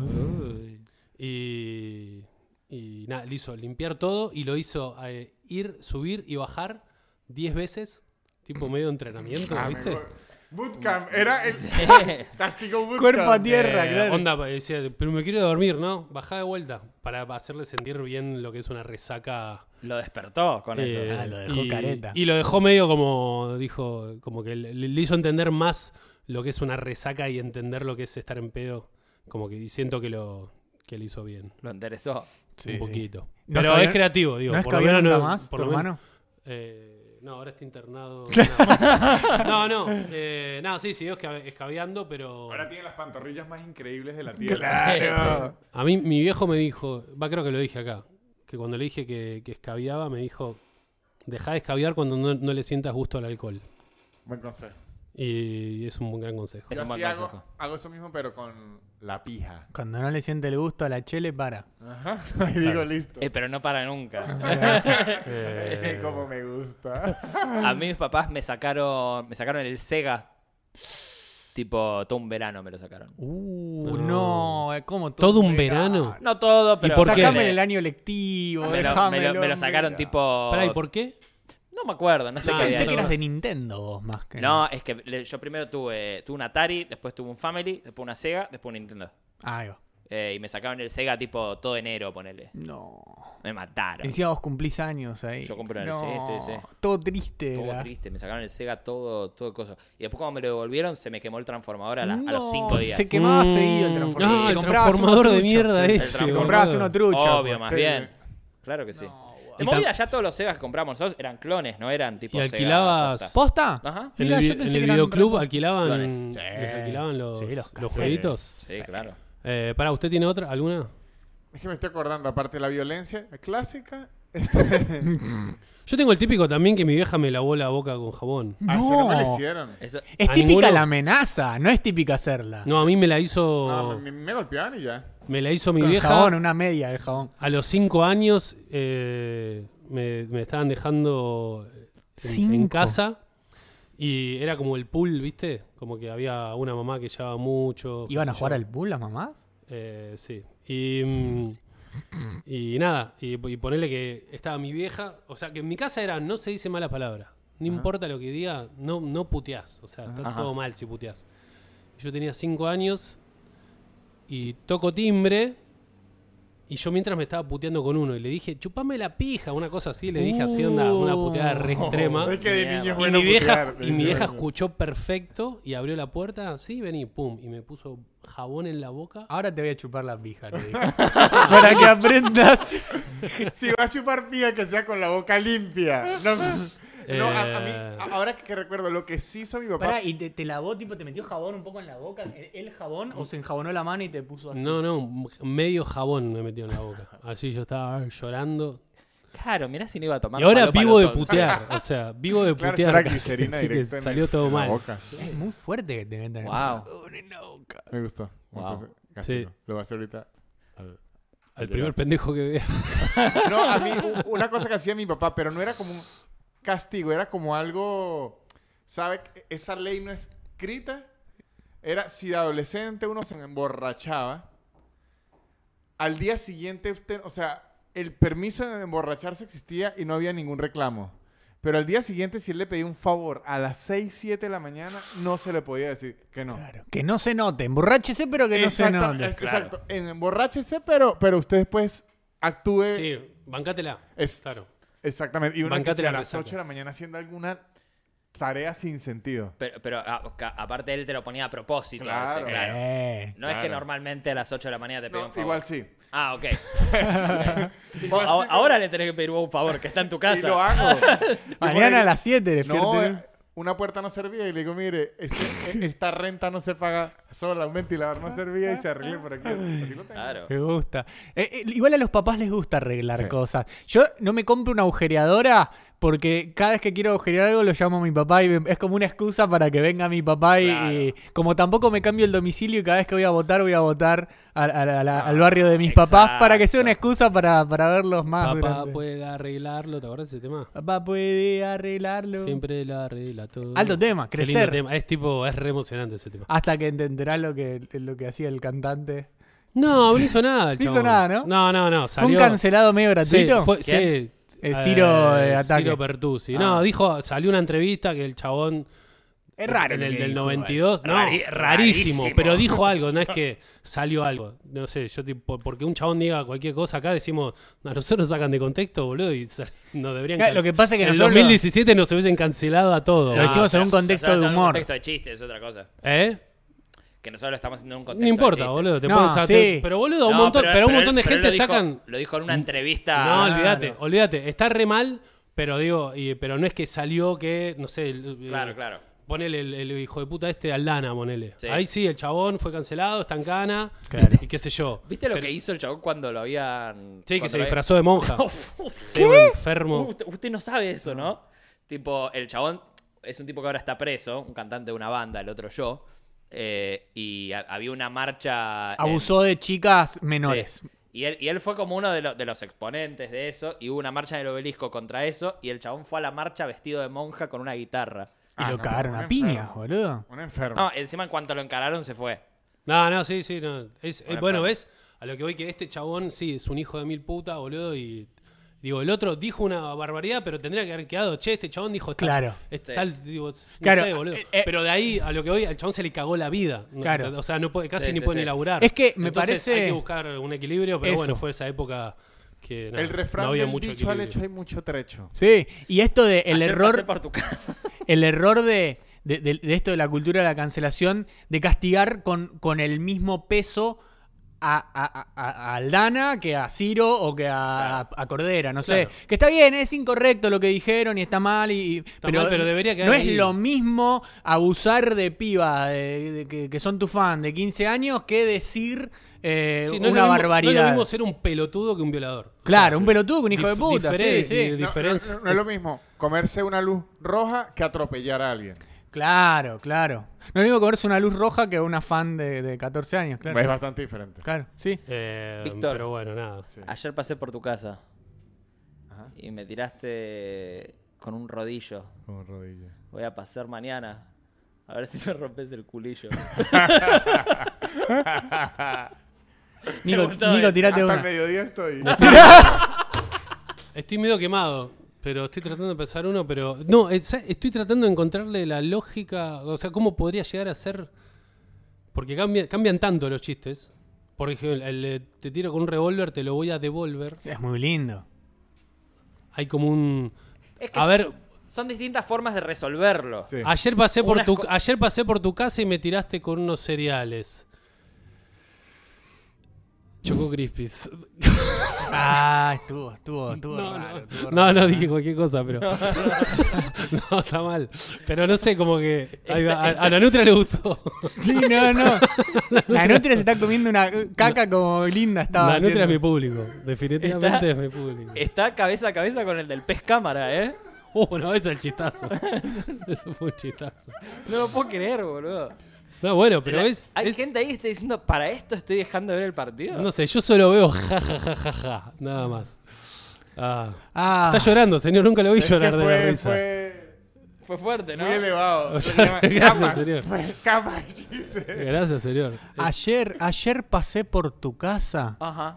Y nada, le hizo limpiar todo y lo hizo subir y bajar 10 veces, tipo medio entrenamiento, ¿viste? Bootcamp, era el castigo bootcamp. Cuerpo a tierra, claro. Onda, decía, pero me quiero dormir, ¿no? Bajá de vuelta para hacerle sentir bien lo que es una resaca. Lo despertó con eso. Lo dejó careta. Y lo dejó medio como, dijo, como que le hizo entender más lo que es una resaca y entender lo que es estar en pedo. Como que siento que le hizo bien. Lo enderezó. Un poquito. ¿No Pero escabió- es creativo, digo. ¿No es por lo que había menos nunca más, tu por lo menos- hermano? No, ahora está internado. No, sí, siguió escabeando, pero... Ahora tiene las pantorrillas más increíbles de la tierra. Claro. A mí mi viejo me dijo, creo que lo dije acá, que cuando le dije que escabeaba, me dijo, dejá de escabear cuando no le sientas gusto al alcohol. Buen consejo. Y es un gran consejo. Es Yo un buen sí consejo. hago eso mismo, pero con la pija. Cuando no le siente el gusto a la chele, para. Ajá. Y digo, listo. Pero no para nunca. Como me gusta. A mí mis papás me sacaron el Sega. Tipo, todo un verano me lo sacaron. No, ¿cómo ¿Todo un verano? No todo, pero... por qué? Sacame en el año lectivo, Me lo déjamelo, sacaron mira. tipo... Pará, ¿y por qué? No me acuerdo, no sé No, qué Pensé día que era. eras de Nintendo vos más que No, es que yo primero tuve un Atari, después tuve un Family, después una Sega, después un Nintendo. Ahí va. Y me sacaron el Sega tipo todo enero, ponele. No. Me mataron. Encima vos cumplís años ahí. Yo cumplo en el- No, sí. Todo triste Todo era. triste, me sacaron el Sega todo cosa. Y después cuando me lo devolvieron se me quemó el transformador a No, los 5 días. Se quemaba seguido el transformador. No, Te el comprabas transformador uno de trucho. mierda El ese. transformador. Comprabas boludo. uno trucho. Obvio, pues. más Sí. bien. Claro que sí. En movida ya todos los Segas que compramos nosotros eran clones, no eran tipo ¿Y Sega alquilabas- posta. ¿Posta? Ajá. En Mirá, el, yo en pensé el que eran videoclub re- alquilaban, Clones. les alquilaban los, Sí, los los cassettes. jueguitos. Sí, claro. Pará, ¿usted tiene otra? ¿Alguna? Es que me estoy acordando, aparte de la violencia clásica. Yo tengo el típico también que mi vieja me lavó la boca con jabón. Así no me lo No. hicieron. Eso, Es ¿A típica ninguno? la amenaza, no es típica hacerla. No, a mí me la hizo. No, me golpeaban y ya. Me la hizo mi Con vieja. jabón, una media de jabón. A los 5 años me estaban dejando en 5. casa. Y era como el pool, ¿viste? Como que había una mamá que llevaba mucho. ¿Iban a qué sé jugar yo. al pool las mamás? Sí. Y nada, y ponerle que estaba mi vieja. O sea, que en mi casa era no se dice mala palabra. No importa lo que diga, no puteás. O sea, está Ajá. todo mal si puteás. Yo tenía 5 años y toco timbre. Y yo mientras me estaba puteando con uno y le dije, chupame la pija, una cosa así, le dije así, una puteada re extrema. Es que de niño es Y bueno mi vieja, putear, y mi vieja sí. escuchó perfecto y abrió la puerta, sí, vení, pum, y me puso jabón en la boca. Ahora te voy a chupar la pija, te digo. Para que aprendas. Si vas a chupar pija, que sea con la boca limpia. No, a mí, ahora que recuerdo, lo que sí hizo mi papá. Pará, ¿y te lavó, tipo, te metió jabón un poco en la boca? ¿El jabón o se enjabonó la mano y te puso así? No, medio jabón me metió en la boca. Así yo estaba llorando. claro, mirá si no iba a tomar. Y ahora falopa vivo de los 11. putear, o sea, vivo de Claro, putear. será casi, glicerina así que directa en salió todo en la mal. boca. Es muy fuerte que te metan Wow. en la boca. Me gustó. Wow. Entonces, castigo. Sí. Lo voy a hacer ahorita. Al primer pendejo que vea. No, a mí, una cosa que hacía mi papá, pero no era como un castigo, era como algo. ¿Sabe? Esa ley no es escrita. Era si de adolescente uno se emborrachaba, al día siguiente usted, o sea, el permiso de emborracharse existía y no había ningún reclamo. Pero al día siguiente, si él le pedía un favor a las 6, 7 de la mañana, no se le podía decir que no. Claro. Que no se note. Emborráchese, pero que no se Exacto, note. exacto. Emborráchese, pero usted después actúe. Sí, bancátela. Es- Claro. Exactamente. Y una que Bancate sea a la las resaca. 8 de la mañana haciendo alguna tareas sin sentido. Pero aparte él te lo ponía a propósito. Claro. No es que Claro. normalmente a las 8 de la mañana te pida No, un favor. igual sí. Ah, ok. Vos, ahora le tenés que pedir vos un favor, que está en tu Y casa. lo hago. Mañana a las 7 No, despierte. una puerta no servía y le digo, mire, esta renta no se paga sola, un ventilador no servía y se arregle por aquí. Así lo tengo. Claro. Me gusta. Igual a los papás les gusta arreglar Sí. cosas. Yo no me compro una agujereadora porque cada vez que quiero agujerear algo lo llamo a mi papá y es como una excusa para que venga mi papá y como tampoco me cambio el domicilio y cada vez que voy a votar al barrio de mis papás para que sea una excusa para verlos más. Papá durante- puede arreglarlo, ¿te acuerdas de ese tema? Papá puede arreglarlo. Siempre lo arregla todo. Alto tema, Qué lindo crecer. tema. Es re emocionante ese tema. Hasta que entenderás lo que hacía el cantante. No hizo nada el No hizo chabón. nada, ¿no? No. ¿Fue un Salió, cancelado medio gratuito? Sí, fue, ¿Quién? sí. Ciro de Ataque. Ciro Pertusi. No, salió una entrevista que el chabón Es raro. en lo el que del dijo, 92. No, rarísimo. rarísimo. Pero dijo algo, no es que salió algo. No sé, yo tipo, porque un chabón diga cualquier cosa acá, decimos, a nosotros nos sacan de contexto, boludo, y nos deberían Claro, lo que pasa es que en el nosotros 2017 nos hubiesen cancelado a todos. Lo hicimos en un contexto Nosotros de hacemos un humor. contexto de chiste, es otra cosa. ¿Eh? Que nosotros lo estamos haciendo en un No contexto de importa, chiste. boludo. Te No, puedes hacer- sí. Pero boludo, un No, montón, pero un montón de pero él gente lo dijo- sacan. Lo dijo en una entrevista. No, Claro. olvídate. Está re mal, pero digo, pero no es que salió que, no sé, Claro. ponele el hijo de puta Aldana, ponele. Sí. Ahí sí, el chabón fue cancelado, está en cana, Claro. y qué sé yo. ¿Viste lo Pero- que hizo el chabón cuando lo habían... Sí, que cuando se lo disfrazó de monja. habían- Se ve enfermo. Usted no sabe eso, ¿no? Tipo, el chabón es un tipo que ahora está preso, un cantante de una banda, el otro yo. Y había una marcha... Abusó de chicas menores. Sí. Y él fue como uno de los exponentes de eso. Y hubo una marcha en el obelisco contra eso. Y el chabón fue a la marcha vestido de monja con una guitarra. Y lo no, cagaron un a piñas, enfermo. boludo. Un enfermo. No, encima en cuanto lo encararon se fue. No, sí. No. Bueno, enfermo. ¿ves? A lo que voy que este chabón, sí, es un hijo de mil puta, boludo, y... Digo, el otro dijo una barbaridad, pero tendría que haber quedado, che, este chabón dijo... Claro. Digo, no Claro, sé, boludo. pero de ahí, a lo que voy, al chabón se le cagó la vida. Claro. O sea, no puede, casi Sí, ni sí, puede ni sí. laburar. Es que me Entonces, parece- hay que buscar un equilibrio, pero Eso. bueno, fue esa época que nada, El refrán no había del mucho dicho al equilibrio. hecho hay mucho trecho. Sí, y esto de el Ayer error... pasé por tu casa. El error de esto de la cultura de la cancelación, de castigar con el mismo peso a Aldana que a Ciro o que a Cordera, no sé. Claro. Que está bien, es incorrecto lo que dijeron y está mal, mal, pero debería quedar no ahí. es lo mismo abusar de pibas que son tu fan de 15 años que decir Sí, no es una lo mismo- barbaridad. No es lo mismo ser un pelotudo que un violador. O Claro, sea, un pelotudo que un hijo de puta, sí, sí. No, diferencia. no es lo mismo comerse una luz roja que atropellar a alguien. Claro. No es lo mismo comerse una luz roja que una fan de 14 años, claro. Es bastante diferente. Claro, sí. Víctor. Pero bueno, nada. Sí. Ayer pasé por tu casa. Ajá. Y me tiraste con un rodillo. Como rodilla. Voy a pasar mañana. A ver si me rompes el culillo. Nico, gustó Nico, eso. tirate Hasta el una. mediodía estoy. Estoy medio quemado, pero estoy tratando de pensar uno, pero... No, estoy tratando de encontrarle la lógica, o sea, cómo podría llegar a ser... Porque cambian tanto los chistes. Por ejemplo, te tiro con un revólver, te lo voy a devolver. Es muy lindo. Hay como un... Es que A ver, son distintas formas de resolverlo. Sí. ayer pasé por tu casa y me tiraste con unos cereales. Choco Crispies. Ah, estuvo No, raro. estuvo no, raro. dije cualquier cosa, pero... No, está mal. Pero no sé, como que... A la Nutria le gustó. Sí, no. La Nutria se está comiendo una caca como linda estaba La Nutria es haciendo. mi público. Definitivamente es mi público. Está cabeza a cabeza con el del pez cámara, ¿eh? No, eso es el chistazo. Eso fue un chistazo. No lo puedo creer, boludo. No, bueno, pero Hay gente ahí que está diciendo, ¿para esto estoy dejando de ver el partido? No sé, yo solo veo ja, nada más. Ah, Está llorando, señor, nunca lo vi Es que llorar de la risa. Fue fuerte, ¿no? muy elevado. O sea, gracias, Capas, señor. capas de chiste. Gracias, señor. ayer pasé por tu casa Ajá.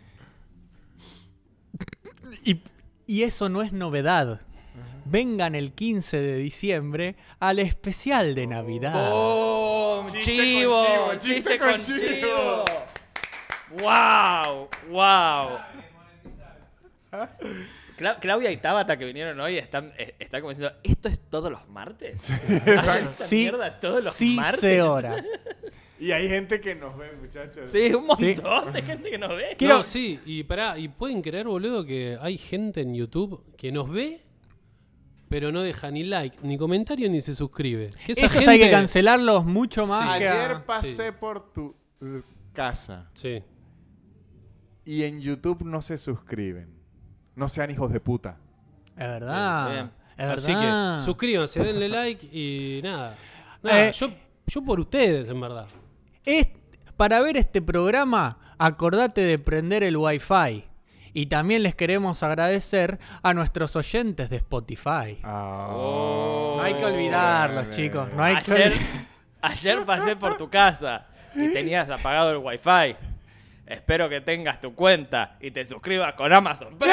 y eso no es novedad. Vengan el 15 de diciembre al especial de Navidad. ¡Oh! Chiste ¡Chivo! con chivo, ¡Chiste con chivo! ¡Wow! ¡Wow! Claudia y Tabata que vinieron hoy están como diciendo, ¿esto es todos los martes? ¿Hacen esta Sí, mierda todos los sí martes? sé hora. Y hay gente que nos ve, muchachos. Sí, un montón de gente que nos ve. No, sí, y pueden creer, boludo, que hay gente en YouTube que nos ve, pero no deja ni like, ni comentario, ni se suscribe. Que esa Esos gente- hay que cancelarlos mucho más. que Ayer a- pasé por tu casa Sí. y en YouTube no se suscriben. No sean hijos de puta. Es verdad. Bien. Es Así verdad. que suscríbanse, denle like y nada. Nada, Eh, yo por ustedes, en verdad. Para ver este programa, acordate de prender el Wi-Fi. Y también les queremos agradecer a nuestros oyentes de Spotify. No hay que olvidarlos, chicos. No hay que Ayer pasé por tu casa y tenías apagado el wifi. Espero que tengas tu cuenta y te suscribas con Amazon Prime.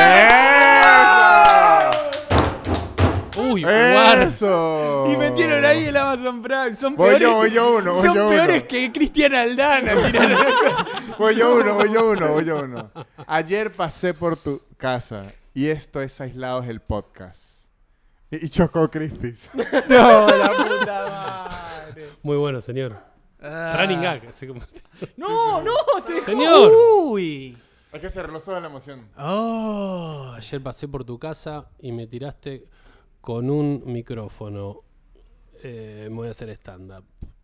Uy, jugar. ¡Eso! Y metieron ahí el Amazon Prime. Son Voy peores, yo, voy yo uno, voy son yo peores uno. que Cristian Aldana. Voy yo uno. Ayer pasé por tu casa y esto es Aislados el podcast. Y Choco Crispis. No, la puta madre. Muy bueno, señor. Running gag, así como. No, te Señor. Uy. Es que se relozó de la emoción. Oh. Ayer pasé por tu casa y me tiraste con un micrófono. Me voy a hacer stand-up.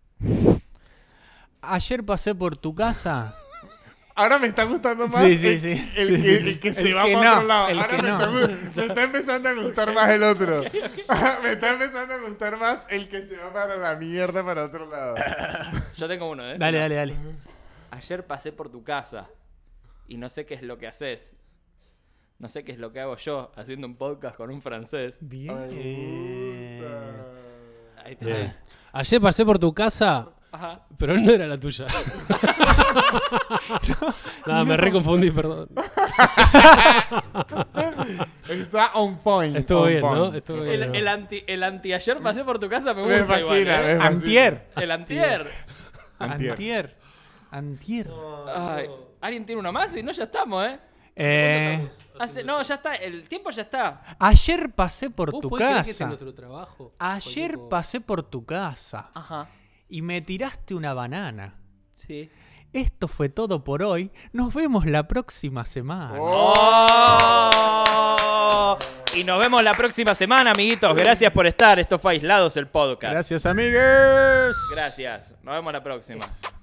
Ayer pasé por tu casa. Ahora me está gustando más Sí, sí, el, sí. el Sí, que, sí. el que se El va que para no, otro lado. el Ahora que me, no. me está empezando a gustar más el otro. Me está empezando a gustar más el que se va para la mierda para otro lado. Yo tengo uno, ¿eh? Dale, dale, dale. Ayer pasé por tu casa y no sé qué es lo que haces. No sé qué es lo que hago yo haciendo un podcast con un francés. Bien. Ahí te Bien. Ayer pasé por tu casa, Ajá. pero no era la tuya. Nada, me reconfundí, perdón. Está on point. Estuvo on bien, point. ¿no? Estuvo bien. El anti ayer pasé por tu casa me Me gusta fascina, igual, ¿eh? me fascina. Antier. El antier. Antier. Antier. Ay, ¿alguien tiene uno más? Si no, ya estamos, ¿eh? No, ya está. El tiempo ya está. Ayer pasé por ¿Vos tu podés creer que este es casa. nuestro trabajo? Ayer Tipo, pasé por tu casa Ajá. y me tiraste una banana. Sí. Esto fue todo por hoy. Nos vemos la próxima semana. ¡Oh! Y nos vemos la próxima semana, amiguitos. Gracias por estar. Esto fue Aislados el podcast. Gracias, amigues. Gracias. Nos vemos la próxima.